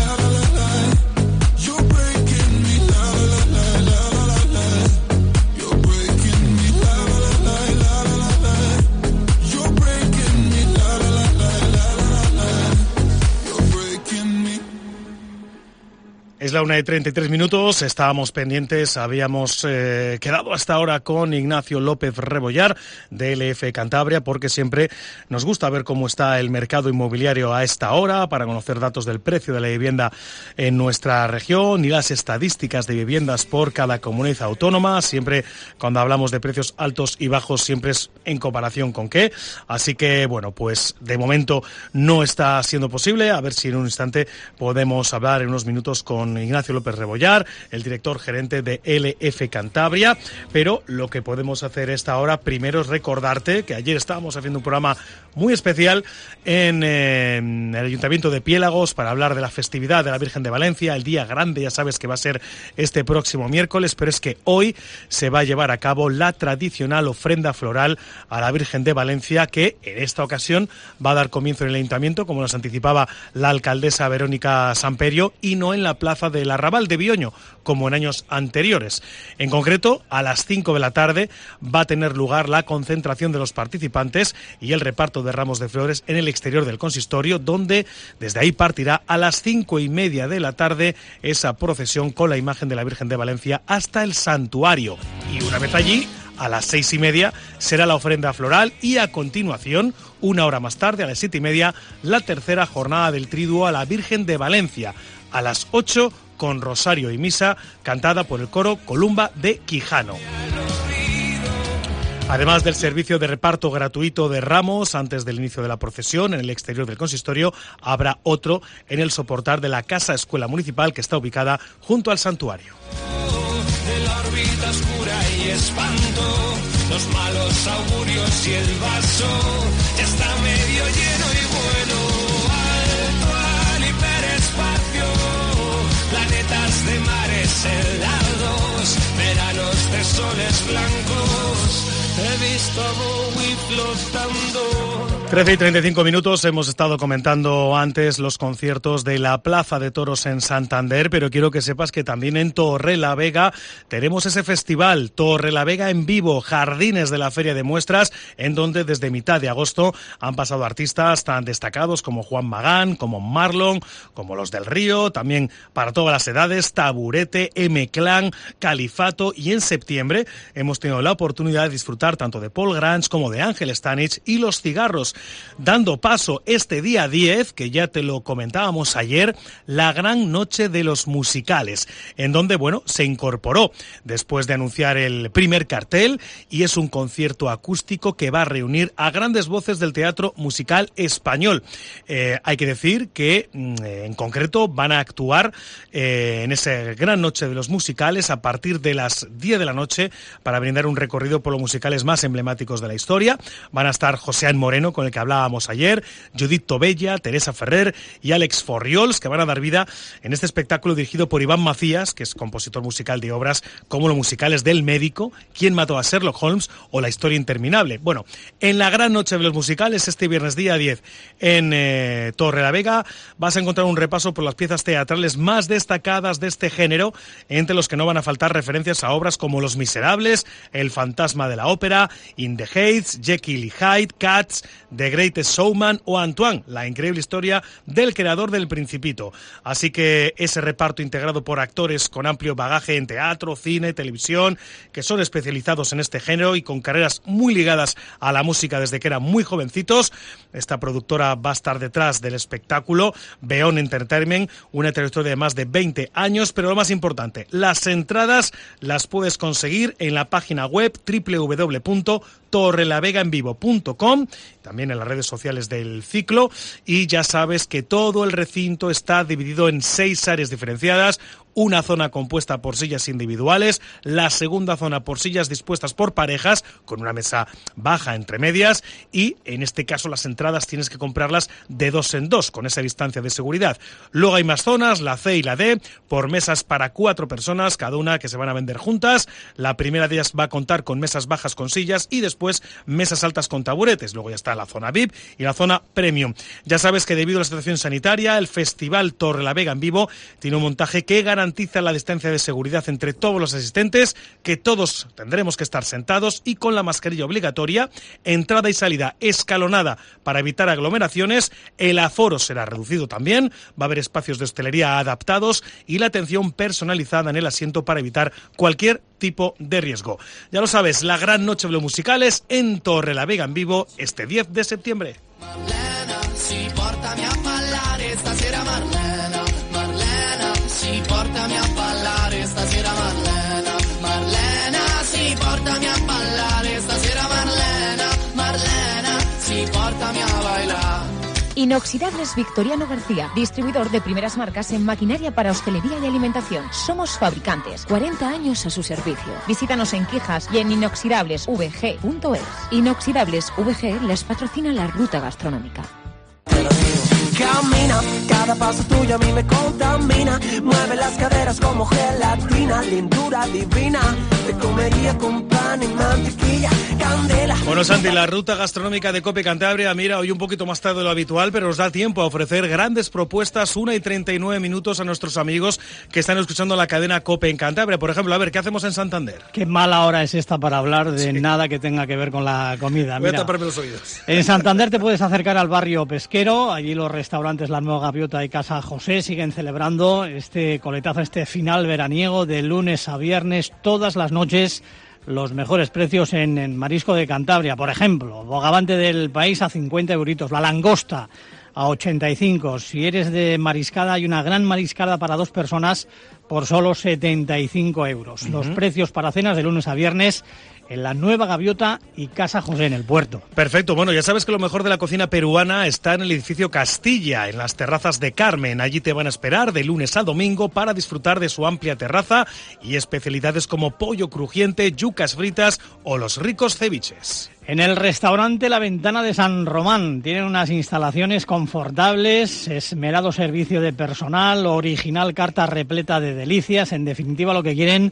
Es la una y treinta y tres minutos, estábamos pendientes, habíamos eh, quedado hasta ahora con Ignacio López Rebollar de L F Cantabria, porque siempre nos gusta ver cómo está el mercado inmobiliario a esta hora, para conocer datos del precio de la vivienda en nuestra región y las estadísticas de viviendas por cada comunidad autónoma. Siempre cuando hablamos de precios altos y bajos, siempre es en comparación con qué. Así que, bueno, pues de momento no está siendo posible. A ver si en un instante podemos hablar en unos minutos con Ignacio López Rebollar, el director gerente de L F Cantabria, pero lo que podemos hacer esta hora primero es recordarte que ayer estábamos haciendo un programa muy especial en, eh, en el Ayuntamiento de Piélagos para hablar de la festividad de la Virgen de Valencia, el día grande, ya sabes que va a ser este próximo miércoles, pero es que hoy se va a llevar a cabo la tradicional ofrenda floral a la Virgen de Valencia, que en esta ocasión va a dar comienzo en el Ayuntamiento, como nos anticipaba la alcaldesa Verónica Samperio, y no en la plaza del Arrabal de Bioño, como en años anteriores. En concreto, a las cinco de la tarde va a tener lugar la concentración de los participantes y el reparto de ramos de flores en el exterior del consistorio, donde desde ahí partirá a las cinco y media de la tarde esa procesión con la imagen de la Virgen de Valencia hasta el santuario. Y una vez allí, a las seis y media, será la ofrenda floral y a continuación, una hora más tarde, a las siete y media, la tercera jornada del triduo a la Virgen de Valencia. A las ocho, con rosario y misa, cantada por el coro Columba de Quijano. Además del servicio de reparto gratuito de ramos antes del inicio de la procesión en el exterior del consistorio, habrá otro en el soportal de la Casa Escuela Municipal, que está ubicada junto al santuario. De la órbita oscura y espanto, los malos augurios y el vaso ya está medio lleno y bueno. Alto al hiperespacio, planetas de mares helados, soles blancos, he visto a Bowie flotando. trece y treinta y cinco minutos, hemos estado comentando antes los conciertos de la Plaza de Toros en Santander, pero quiero que sepas que también en Torrelavega tenemos ese festival, Torrelavega en vivo, Jardines de la Feria de Muestras, en donde desde mitad de agosto han pasado artistas tan destacados como Juan Magán, como Marlon, como Los del Río, también para todas las edades, Taburete, M-Clan, Califato, y en septiembre hemos tenido la oportunidad de disfrutar tanto de Paul Grange como de Ángel Stanich y Los Cigarros, dando paso este día diez, que ya te lo comentábamos ayer, la gran noche de los musicales, en donde, bueno, se incorporó después de anunciar el primer cartel, y es un concierto acústico que va a reunir a grandes voces del teatro musical español. Eh, hay que decir que, eh, en concreto, van a actuar eh, en esa gran noche de los musicales a partir de las diez de la noche para brindar un recorrido por los musicales más emblemáticos de la historia. Van a estar Joséán Moreno, con el que hablábamos ayer, Judith Tobella, Teresa Ferrer y Alex Forriols, que van a dar vida en este espectáculo dirigido por Iván Macías, que es compositor musical de obras como los musicales del Médico, Quién mató a Sherlock Holmes o La historia interminable. Bueno, en la gran noche de los musicales, este viernes día diez, en eh, Torrelavega, vas a encontrar un repaso por las piezas teatrales más destacadas de este género, entre los que no van a faltar referencias a obras como Los Miserables, El fantasma de la ópera, In the Heights, Jekyll y Hyde, Cats, The Greatest Showman o Antoine, la increíble historia del creador del Principito. Así que ese reparto integrado por actores con amplio bagaje en teatro, cine, televisión, que son especializados en este género y con carreras muy ligadas a la música desde que eran muy jovencitos. Esta productora va a estar detrás del espectáculo, Beon Entertainment, una trayectoria de más de veinte años, pero lo más importante, las entradas las puedes conseguir en la página web doble u doble u doble u punto torrelavega en vivo punto com, también en las redes sociales del ciclo, y ya sabes que todo el recinto está dividido en seis áreas diferenciadas, una zona compuesta por sillas individuales, la segunda zona por sillas dispuestas por parejas, con una mesa baja entre medias, y en este caso las entradas tienes que comprarlas de dos en dos, con esa distancia de seguridad. Luego hay más zonas, la C y la D, por mesas para cuatro personas, cada una, que se van a vender juntas. La primera de ellas va a contar con mesas bajas con sillas y después mesas altas con taburetes. Luego ya está la zona V I P y la zona Premium. Ya sabes que debido a la situación sanitaria, el Festival Torrelavega en vivo tiene un montaje que garantiza la distancia de seguridad entre todos los asistentes, que todos tendremos que estar sentados y con la mascarilla obligatoria, entrada y salida escalonada para evitar aglomeraciones, el aforo será reducido también, va a haber espacios de hostelería adaptados y la atención personalizada en el asiento para evitar cualquier tipo de riesgo. Ya lo sabes, la gran noche de los musicales en Torrelavega en vivo este diez de septiembre. Marlena, sí, portami a ballare stasera Marlena, Marlena, sí, portami a ballare stasera Marlena, Marlena, sí, portami a ballare stasera Marlena, Marlena, sí, portami a bailar. Inoxidables Victoriano García, distribuidor de primeras marcas en maquinaria para hostelería y alimentación. Somos fabricantes, cuarenta años a su servicio. Visítanos en Quijas y en inoxidables v g punto es. Inoxidables V G les patrocina la ruta gastronómica. Camina, cada paso tuyo a mí me contamina. Mueve las caderas como gelatina, lindura divina. Te comería con pan y mantequilla, candela. Bueno, Santi, la ruta gastronómica de COPE Cantabria, mira, hoy un poquito más tarde de lo habitual, pero nos da tiempo a ofrecer grandes propuestas, una y treinta y nueve minutos a nuestros amigos que están escuchando la cadena COPE en Cantabria. Por ejemplo, a ver, ¿qué hacemos en Santander? Qué mala hora es esta para hablar de sí. nada que tenga que ver con la comida. Voy Mira, a taparme los oídos. En Santander te puedes acercar al barrio pesquero, allí los restaurantes La Nueva Gaviota y Casa José siguen celebrando este coletazo, este final veraniego de lunes a viernes, todas las noches, los mejores precios en, en marisco de Cantabria. Por ejemplo, bogavante del país a cincuenta euritos, la langosta a ochenta y cinco. Si eres de mariscada, hay una gran mariscada para dos personas por solo setenta y cinco euros. Uh-huh. Los precios para cenas de lunes a viernes en La Nueva Gaviota y Casa José en el puerto. Perfecto, bueno, ya sabes que lo mejor de la cocina peruana está en el edificio Castilla, en las terrazas de Carmen. Allí te van a esperar de lunes a domingo para disfrutar de su amplia terraza y especialidades como pollo crujiente, yucas fritas o los ricos ceviches. En el restaurante La Ventana de San Román tienen unas instalaciones confortables, esmerado servicio de personal, original carta repleta de delicias. En definitiva, lo que quieren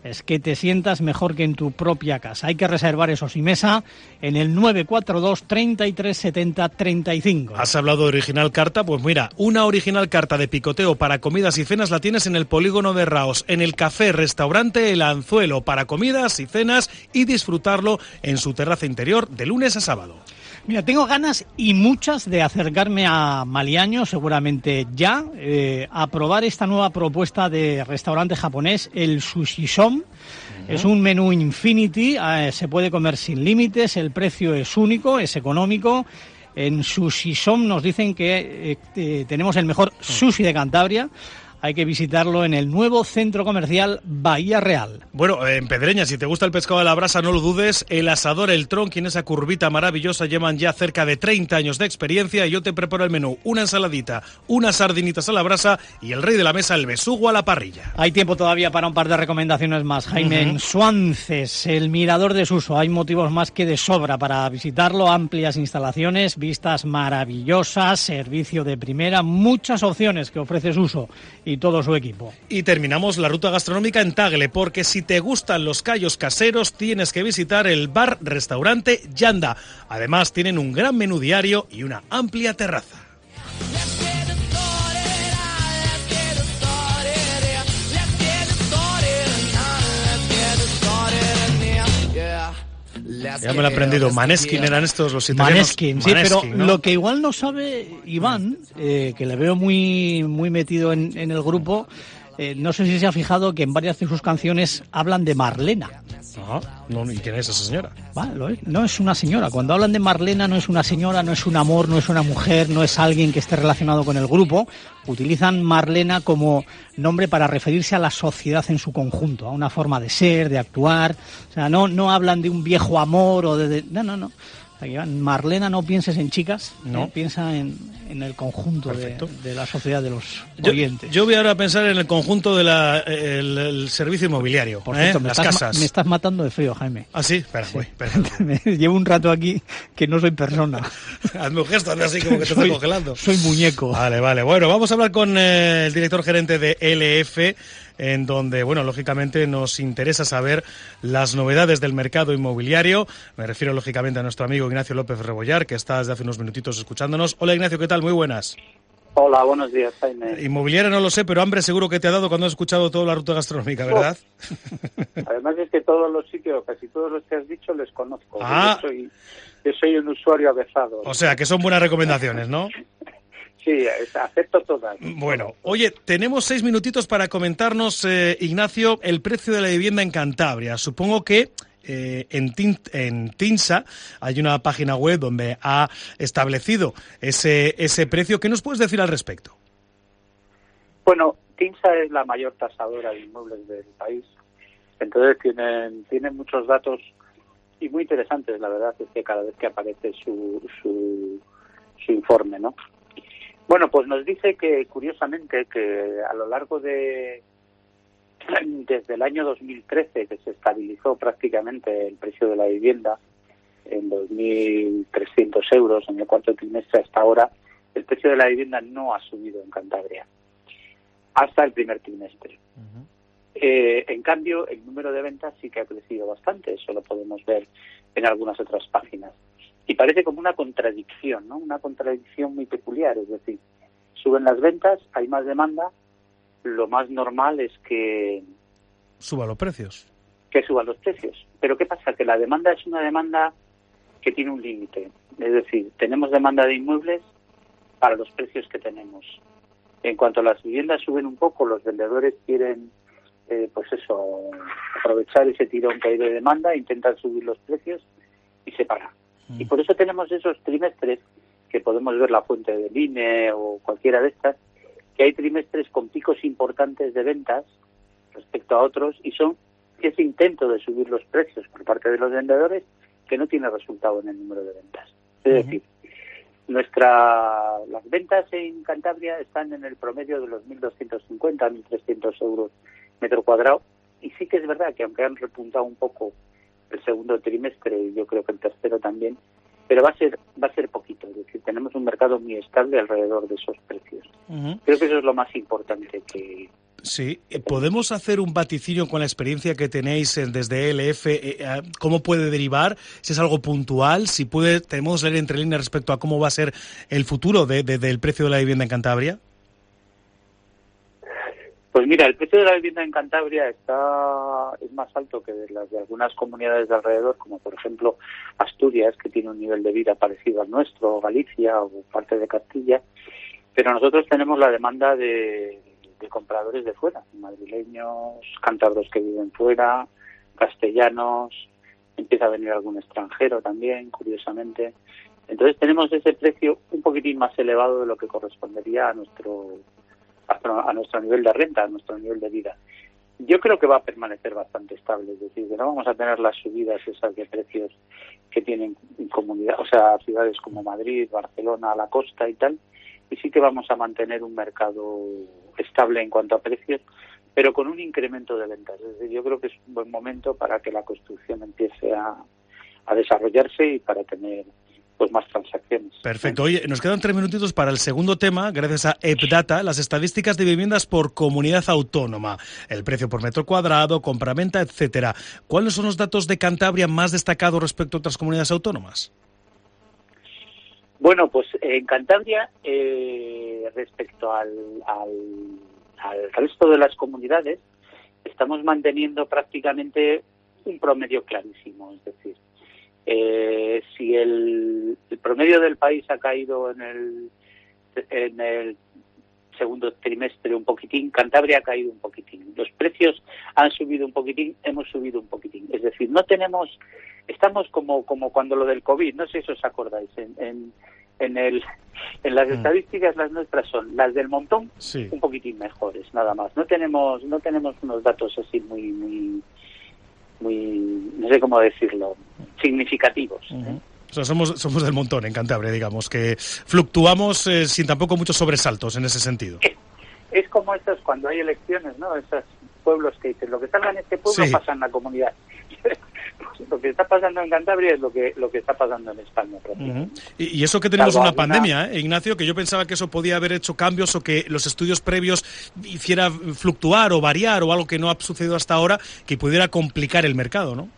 es que te sientas mejor que en tu propia casa. Hay que reservar, eso sí, mesa en el nueve cuatro dos, treinta y tres, setenta, treinta y cinco. ¿Has hablado de original carta? Pues mira, una original carta de picoteo para comidas y cenas la tienes en el Polígono de Raos, en el café restaurante El Anzuelo, para comidas y cenas y disfrutarlo en su terraza interior de lunes a sábado. Mira, tengo ganas y muchas de acercarme a Maliaño, seguramente ya, eh, a probar esta nueva propuesta de restaurante japonés, el Sushi Som. Uh-huh. Es un menú infinity, eh, se puede comer sin límites, el precio es único, es económico. En Sushi Som nos dicen que eh, eh, tenemos el mejor sushi de Cantabria. Hay que visitarlo en el nuevo centro comercial Bahía Real. Bueno, en Pedreña, si te gusta el pescado a la brasa, no lo dudes. El asador El Tronc, en esa curvita maravillosa, llevan ya cerca de treinta años de experiencia. Y yo te preparo el menú: una ensaladita, unas sardinitas a la brasa y el rey de la mesa, el besugo a la parrilla. Hay tiempo todavía para un par de recomendaciones más, Jaime. Uh-huh. En Suances, el Mirador de Suso, hay motivos más que de sobra para visitarlo. Amplias instalaciones, vistas maravillosas, servicio de primera, muchas opciones que ofrece Suso y todo su equipo. Y terminamos la ruta gastronómica en Tagle, porque si te gustan los callos caseros tienes que visitar el bar-restaurante Yanda. Además tienen un gran menú diario y una amplia terraza. Ya me lo he aprendido. Maneskin eran estos los italianos. Maneskin, sí, Maneskin, pero ¿no? Lo que igual no sabe Iván, eh, que le veo muy, muy metido en, en el grupo, eh, no sé si se ha fijado que en varias de sus canciones hablan de Marlena. Ajá. No, ¿y quién es esa señora? Va, lo es. No es una señora. Cuando hablan de Marlena no es una señora, no es un amor, no es una mujer, no es alguien que esté relacionado con el grupo. Utilizan Marlena como nombre para referirse a la sociedad en su conjunto, a una forma de ser, de actuar. O sea, no, no hablan de un viejo amor o de... de no, no, no. Marlena, no pienses en chicas, no. eh, piensa en, en el conjunto de, de la sociedad de los oyentes. Yo, yo voy ahora a pensar en el conjunto del el servicio inmobiliario, por cierto, ¿eh? me Las estás, casas. Me estás matando de frío, Jaime. ¿Ah, sí? Espera, sí. voy, espera. Llevo un rato aquí que no soy persona. Hazme un gesto, hazme así como que te soy, estoy congelando. Soy muñeco. Vale, vale. Bueno, vamos a hablar con eh, el director gerente de L F, en donde, bueno, lógicamente nos interesa saber las novedades del mercado inmobiliario. Me refiero, lógicamente, a nuestro amigo Ignacio López Rebollar, que está desde hace unos minutitos escuchándonos. Hola, Ignacio, ¿qué tal? Muy buenas. Hola, buenos días, Jaime. Inmobiliaria no lo sé, pero hambre seguro que te ha dado cuando has escuchado toda la ruta gastronómica, ¿verdad? Oh. Además es que todos los sitios, casi todos los que has dicho, les conozco. Ah. Yo soy, yo soy un usuario avezado. O sea, que son buenas recomendaciones, ¿no? Sí, acepto todas. Bueno, oye, tenemos seis minutitos para comentarnos, eh, Ignacio, el precio de la vivienda en Cantabria. Supongo que eh, en, Tin, en Tinsa hay una página web donde ha establecido ese, ese precio. ¿Qué nos puedes decir al respecto? Bueno, Tinsa es la mayor tasadora de inmuebles del país. Entonces tienen, tienen muchos datos y muy interesantes, la verdad, es que cada vez que aparece su, su, su informe, ¿no? Bueno, pues nos dice que, curiosamente, que a lo largo de, desde el año dos mil trece, que se estabilizó prácticamente el precio de la vivienda en dos mil trescientos euros en el cuarto trimestre hasta ahora, el precio de la vivienda no ha subido en Cantabria, hasta el primer trimestre. Uh-huh. Eh, en cambio, el número de ventas sí que ha crecido bastante, eso lo podemos ver en algunas otras páginas. Y parece como una contradicción, ¿no? Una contradicción muy peculiar, es decir, suben las ventas, hay más demanda, lo más normal es que... Suban los precios. Que suban los precios. Pero ¿qué pasa? Que la demanda es una demanda que tiene un límite. Es decir, tenemos demanda de inmuebles para los precios que tenemos. En cuanto a las viviendas suben un poco, los vendedores quieren, eh, pues eso, aprovechar ese tirón que hay de demanda, intentan subir los precios y se para. Y por eso tenemos esos trimestres, que podemos ver la fuente del I N E o cualquiera de estas, que hay trimestres con picos importantes de ventas respecto a otros, y son ese intento de subir los precios por parte de los vendedores que no tiene resultado en el número de ventas. Es uh-huh. decir, nuestra las ventas en Cantabria están en el promedio de los mil doscientos cincuenta a mil trescientos euros metro cuadrado, y sí que es verdad que aunque han repuntado un poco el segundo trimestre y yo creo que el tercero también, pero va a ser va a ser poquito, es decir, tenemos un mercado muy estable alrededor de esos precios. Uh-huh. Creo que eso es lo más importante que, Sí, ¿podemos hacer un vaticinio con la experiencia que tenéis desde E L F? ¿Cómo puede derivar? Si es algo puntual, si puede, tenemos leer entre líneas respecto a cómo va a ser el futuro de, de, del precio de la vivienda en Cantabria. Pues mira, el precio de la vivienda en Cantabria está es más alto que de las de algunas comunidades de alrededor, como por ejemplo Asturias, que tiene un nivel de vida parecido al nuestro, o Galicia o parte de Castilla, pero nosotros tenemos la demanda de, de compradores de fuera, madrileños, cántabros que viven fuera, castellanos, empieza a venir algún extranjero también, curiosamente. Entonces tenemos ese precio un poquitín más elevado de lo que correspondería a nuestro a nuestro nivel de renta, a nuestro nivel de vida. Yo creo que va a permanecer bastante estable, es decir, que no vamos a tener las subidas esas de precios que tienen comunidad, o sea, ciudades como Madrid, Barcelona, la costa y tal, y sí que vamos a mantener un mercado estable en cuanto a precios, pero con un incremento de ventas. Es decir, yo creo que es un buen momento para que la construcción empiece a, a desarrollarse y para tener pues más transacciones. Perfecto. Oye, nos quedan tres minutitos para el segundo tema, gracias a EPDATA, las estadísticas de viviendas por comunidad autónoma, el precio por metro cuadrado, compraventa, etcétera. ¿Cuáles son los datos de Cantabria más destacados respecto a otras comunidades autónomas? Bueno, pues en Cantabria, eh, respecto al, al, al resto de las comunidades, estamos manteniendo prácticamente un promedio clarísimo, es decir, Eh, si el, el promedio del país ha caído en el en el segundo trimestre un poquitín, Cantabria ha caído un poquitín. Los precios han subido un poquitín, hemos subido un poquitín. Es decir, no tenemos, estamos como como cuando lo del COVID, no sé si os acordáis, en en, en el en las mm. estadísticas las nuestras son las del montón, sí, un poquitín mejores, nada más. No tenemos no tenemos unos datos así muy muy muy, no sé cómo decirlo, significativos. ¿eh? Uh-huh. O sea, somos, somos del montón en Cantabria, digamos, que fluctuamos eh, sin tampoco muchos sobresaltos en ese sentido. Es, es como estos cuando hay elecciones, ¿no? Esos pueblos que dicen, lo que salga en este pueblo sí. pasa en la comunidad. Pues lo que está pasando en Cantabria es lo que lo que está pasando en España. Uh-huh. y, y eso que tenemos Salvo una pandemia, ¿eh, Ignacio? Que yo pensaba que eso podía haber hecho cambios o que los estudios previos hiciera fluctuar o variar o algo que no ha sucedido hasta ahora, que pudiera complicar el mercado, ¿no?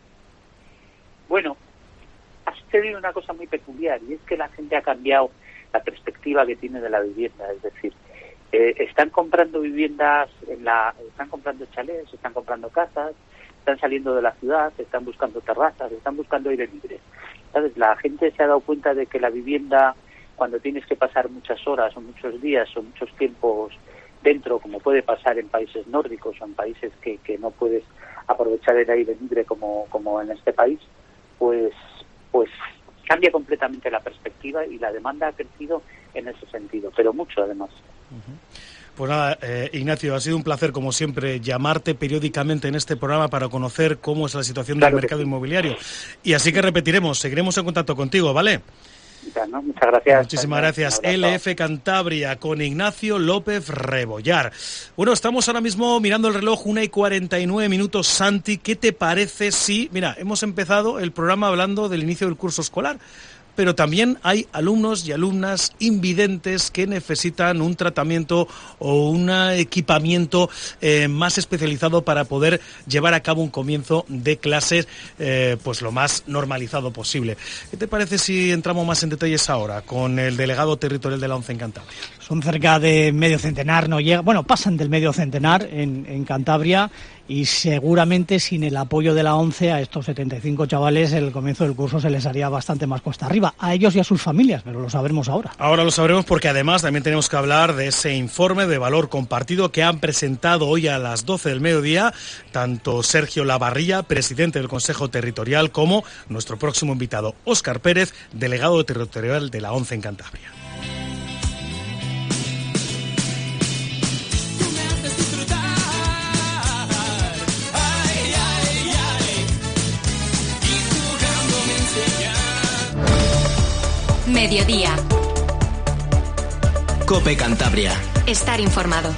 Bueno, ha sucedido una cosa muy peculiar y es que la gente ha cambiado la perspectiva que tiene de la vivienda, es decir, eh, están comprando viviendas, en la, están comprando chalés, están comprando casas, están saliendo de la ciudad, están buscando terrazas, están buscando aire libre. ¿Sabes? La gente se ha dado cuenta de que la vivienda, cuando tienes que pasar muchas horas o muchos días o muchos tiempos dentro, como puede pasar en países nórdicos o en países que, que no puedes aprovechar el aire libre como, como en este país, pues, pues cambia completamente la perspectiva y la demanda ha crecido en ese sentido, pero mucho además. Uh-huh. Pues nada, eh, Ignacio, ha sido un placer, como siempre, llamarte periódicamente en este programa para conocer cómo es la situación claro del mercado sí. inmobiliario. Y así que repetiremos, seguiremos en contacto contigo, ¿vale? Ya, ¿no? Muchas gracias. Muchísimas gracias. L F Cantabria con Ignacio López Rebollar. Bueno, estamos ahora mismo mirando el reloj, una y cuarenta y nueve minutos. Santi, ¿qué te parece si... Mira, hemos empezado el programa hablando del inicio del curso escolar, pero también hay alumnos y alumnas invidentes que necesitan un tratamiento o un equipamiento eh, más especializado para poder llevar a cabo un comienzo de clases eh, pues lo más normalizado posible. ¿Qué te parece si entramos más en detalles ahora con el delegado territorial de la ONCE en Cantabria? Son cerca de medio centenar, no llega, bueno, pasan del medio centenar en, en Cantabria y seguramente sin el apoyo de la ONCE a estos setenta y cinco chavales el comienzo del curso se les haría bastante más cuesta arriba, a ellos y a sus familias, pero lo sabremos ahora. Ahora lo sabremos porque además también tenemos que hablar de ese informe de valor compartido que han presentado hoy a las doce del mediodía tanto Sergio Lavarría, presidente del Consejo Territorial, como nuestro próximo invitado, Óscar Pérez, delegado territorial de la ONCE en Cantabria. Mediodía. COPE Cantabria. Estar informado.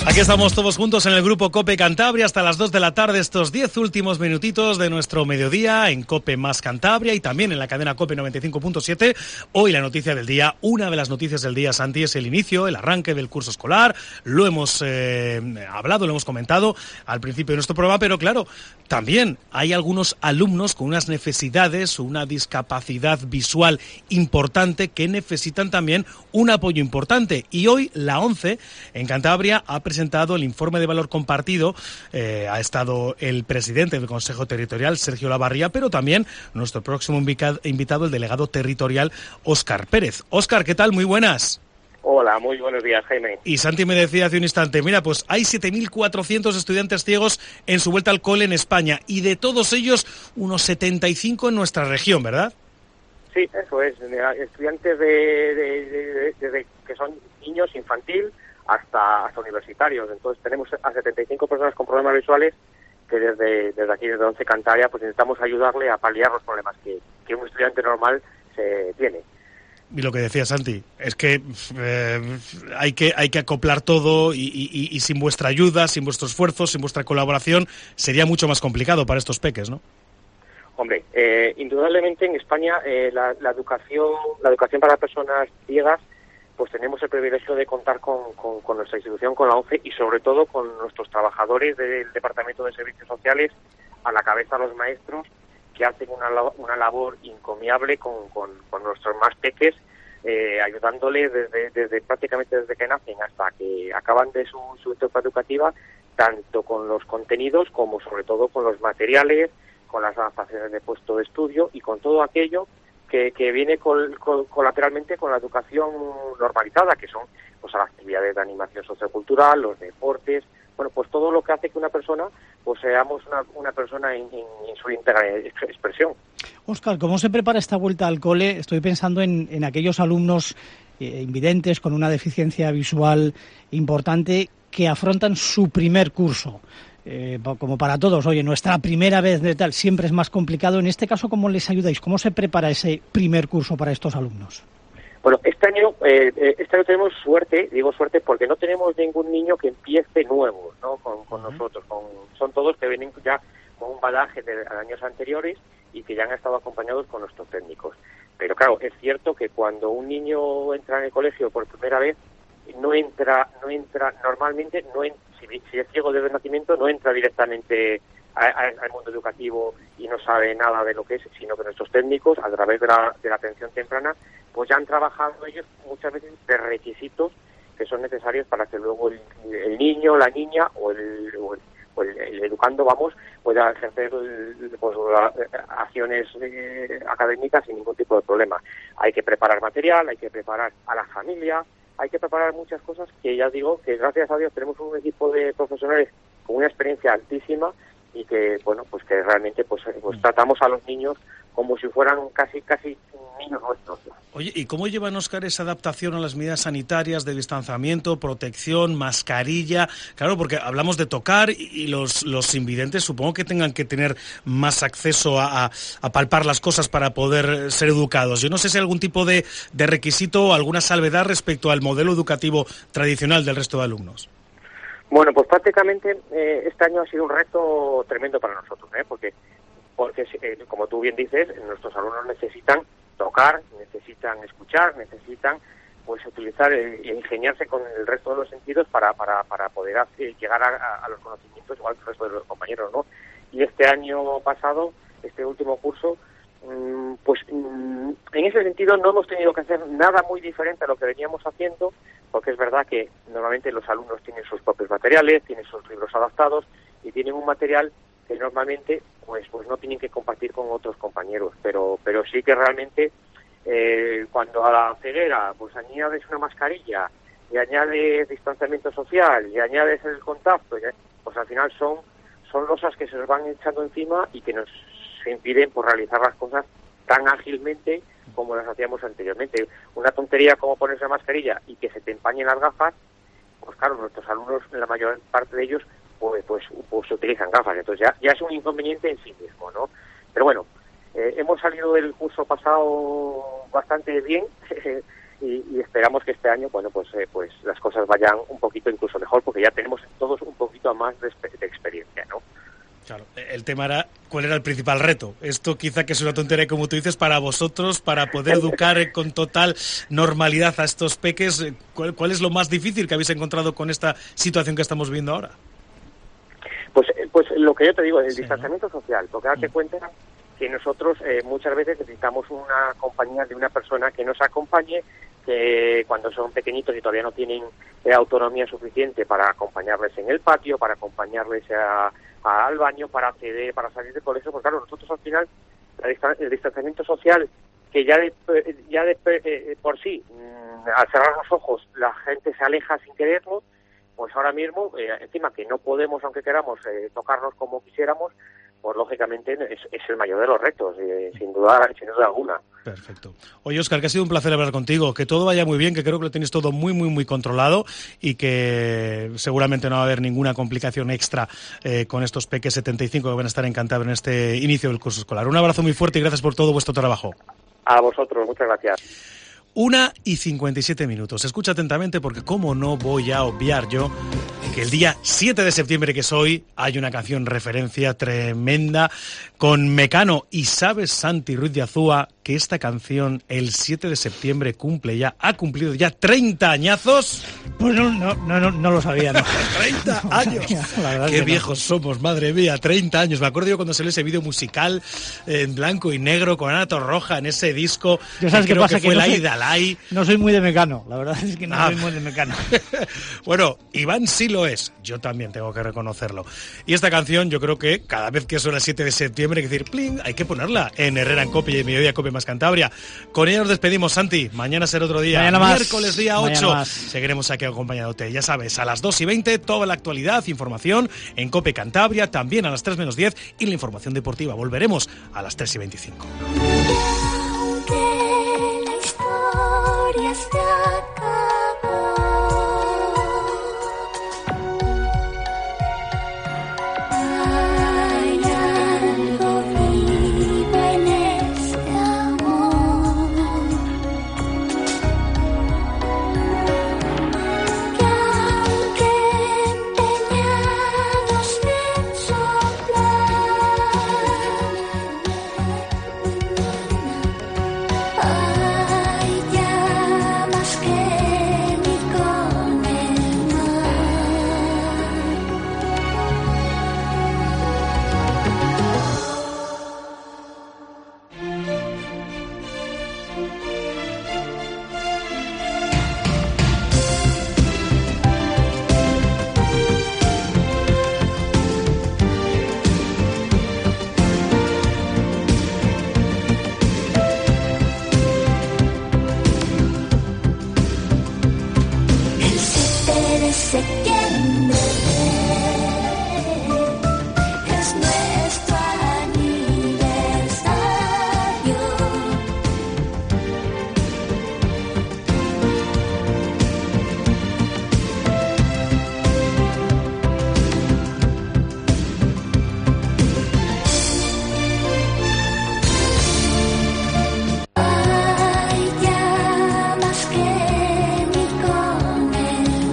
Aquí estamos todos juntos en el Grupo COPE Cantabria hasta las dos de la tarde, estos diez últimos minutitos de nuestro mediodía en COPE más Cantabria y también en la cadena COPE noventa y cinco punto siete. Hoy la noticia del día, una de las noticias del día, Santi, es el inicio, el arranque del curso escolar. Lo hemos eh, hablado, lo hemos comentado al principio de nuestro programa, pero claro, también hay algunos alumnos con unas necesidades, una discapacidad visual importante que necesitan también un apoyo importante. Y hoy la ONCE en Cantabria ha presentado el informe de valor compartido. Eh, ha estado el presidente del Consejo Territorial, Sergio Lavarría, pero también nuestro próximo invitado, el delegado territorial, Óscar Pérez. Óscar, ¿qué tal? Muy buenas. Hola, muy buenos días, Jaime. Y Santi me decía hace un instante, mira, pues hay siete mil cuatrocientos estudiantes ciegos en su vuelta al cole en España y de todos ellos unos setenta y cinco en nuestra región, ¿verdad? Sí, eso es. Estudiantes de, de, de, de, de que son niños infantil hasta, hasta universitarios. Entonces tenemos a setenta y cinco personas con problemas visuales que desde, desde aquí, desde ONCE Cantabria, pues intentamos ayudarle a paliar los problemas que, que un estudiante normal se tiene. Y lo que decía Santi, es que eh, hay que hay que acoplar todo y, y, y sin vuestra ayuda, sin vuestro esfuerzo, sin vuestra colaboración, sería mucho más complicado para estos peques, ¿no? Hombre, eh, indudablemente en España eh, la, la educación la educación para personas ciegas, pues tenemos el privilegio de contar con, con, con nuestra institución, con la ONCE y sobre todo con nuestros trabajadores del Departamento de Servicios Sociales, a la cabeza los maestros, que hacen una, una labor encomiable con, con, con nuestros más peques, eh, ayudándoles desde, desde prácticamente desde que nacen hasta que acaban de su, su etapa educativa, tanto con los contenidos como sobre todo con los materiales, con las adaptaciones de puesto de estudio y con todo aquello que, que viene col, col, colateralmente con la educación normalizada, que son pues las actividades de animación sociocultural, los deportes, bueno, pues todo lo que hace que una persona, pues seamos una, una persona en, en, en su íntegra expresión. Óscar, ¿cómo se prepara esta vuelta al cole? Estoy pensando en, en aquellos alumnos eh, invidentes con una deficiencia visual importante que afrontan su primer curso. Eh, como para todos, oye, nuestra primera vez de tal, siempre es más complicado. En este caso, ¿cómo les ayudáis? ¿Cómo se prepara ese primer curso para estos alumnos? Bueno, este año eh, este año tenemos suerte, digo suerte porque no tenemos ningún niño que empiece nuevo, ¿no? Con, con uh-huh. nosotros, con, son todos que vienen ya con un bagaje de años anteriores y que ya han estado acompañados con nuestros técnicos. Pero claro, es cierto que cuando un niño entra en el colegio por primera vez, no entra, no entra normalmente, no en, si, si es ciego desde el nacimiento, no entra directamente a, a, al mundo educativo y no sabe nada de lo que es, sino que nuestros técnicos, a través de la, de la atención temprana, pues ya han trabajado ellos muchas veces de requisitos que son necesarios para que luego el, el niño, la niña o el, o el, o el, el educando, vamos, pueda ejercer el, pues, acciones eh, académicas sin ningún tipo de problema. Hay que preparar material, hay que preparar a la familia, hay que preparar muchas cosas que ya digo que gracias a Dios tenemos un equipo de profesionales con una experiencia altísima y que, bueno, pues que realmente pues, pues tratamos a los niños como si fueran casi casi niños nuestros. Oye, ¿y cómo llevan, Óscar, esa adaptación a las medidas sanitarias de distanciamiento, protección, mascarilla? Claro, porque hablamos de tocar y los, los invidentes supongo que tengan que tener más acceso a, a, a palpar las cosas para poder ser educados. Yo no sé si hay algún tipo de, de requisito o alguna salvedad respecto al modelo educativo tradicional del resto de alumnos. Bueno, pues prácticamente eh, este año ha sido un reto tremendo para nosotros, ¿eh? porque porque eh, como tú bien dices, nuestros alumnos necesitan tocar, necesitan escuchar, necesitan pues utilizar e eh, ingeniarse con el resto de los sentidos para para para poder hacer, llegar a, a los conocimientos igual que el resto de los compañeros, ¿no? Y este año pasado, este último curso, mmm, pues mmm, en ese sentido no hemos tenido que hacer nada muy diferente a lo que veníamos haciendo, porque es verdad que normalmente los alumnos tienen sus propios materiales, tienen sus libros adaptados y tienen un material que normalmente pues pues no tienen que compartir con otros compañeros, pero pero sí que realmente eh, cuando a la ceguera pues añades una mascarilla y añades distanciamiento social y añades el contacto, ya, pues al final son son losas que se nos van echando encima y que nos impiden pues realizar las cosas tan ágilmente como las hacíamos anteriormente. Una tontería como ponerse la mascarilla y que se te empañen las gafas, pues claro, nuestros alumnos, la mayor parte de ellos, pues pues, pues utilizan gafas, entonces ya, ya es un inconveniente en sí mismo, ¿no? Pero bueno, eh, hemos salido del curso pasado bastante bien y, y esperamos que este año, bueno, pues eh, pues las cosas vayan un poquito incluso mejor, porque ya tenemos todos un poquito más de, de experiencia, ¿no? Claro, el tema era cuál era el principal reto. Esto quizá que es una tontería, como tú dices, para vosotros, para poder educar con total normalidad a estos peques. ¿Cuál, cuál es lo más difícil que habéis encontrado con esta situación que estamos viendo ahora? Pues pues lo que yo te digo, el sí, distanciamiento ¿no? social, porque date Mm. cuenta que nosotros eh, muchas veces necesitamos una compañía de una persona que nos acompañe, que cuando son pequeñitos y todavía no tienen eh, autonomía suficiente para acompañarles en el patio, para acompañarles a al baño, para acceder, para salir del colegio, pues claro, nosotros al final, la distan- el distanciamiento social, que ya de, ya de eh, por sí, mmm, al cerrar los ojos, la gente se aleja sin quererlo, pues ahora mismo, eh, encima que no podemos, aunque queramos, eh, tocarnos como quisiéramos, pues lógicamente es, es el mayor de los retos, eh, sin duda sin duda alguna. Perfecto. Oye, Óscar, que ha sido un placer hablar contigo, que todo vaya muy bien, que creo que lo tenéis todo muy, muy, muy controlado y que seguramente no va a haber ninguna complicación extra eh, con estos peques setenta y cinco que van a estar en Cantabria en este inicio del curso escolar. Un abrazo muy fuerte y gracias por todo vuestro trabajo. A vosotros, muchas gracias. Una y cincuenta y siete minutos. Escucha atentamente porque cómo no voy a obviar yo que el día siete de septiembre, que es hoy, hay una canción referencia tremenda con Mecano. Y sabes, Santi Ruiz de Azúa, que esta canción el siete de septiembre cumple ya, ha cumplido ya treinta añazos. Pues no, no, no, no, no lo sabía, ¿no? treinta años. La verdad es Qué que viejos no. somos, madre mía, treinta años. Me acuerdo yo cuando salió ese vídeo musical eh, en blanco y negro con Ana Torroja en ese disco. ¿Ya sabes que qué creo pasa? que Que fue no la soy- Idalai. No soy muy de Mecano, la verdad es que no Ah. soy muy de Mecano. Bueno, Iván sí lo es, yo también tengo que reconocerlo. Y esta canción yo creo que cada vez que suena el siete de septiembre hay que decir, pling, hay que ponerla en Herrera en Cope y en Mediodía Cope más Cantabria. Con ella nos despedimos, Santi. Mañana será otro día. Mañana más. Miércoles día Mañana ocho. más. Seguiremos aquí acompañándote. Ya sabes, a las dos y veinte toda la actualidad, información en Cope Cantabria, también a las tres menos diez y la información deportiva. Volveremos a las tres y veinticinco. La historia se acabó. Hay algo vivo en este amor que aunque empeñados en soplar, hay llamas que ni con el mar. El siete de septiembre es nuestro aniversario. Hay llamas que ni con el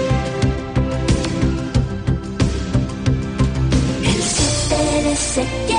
El siete de septiembre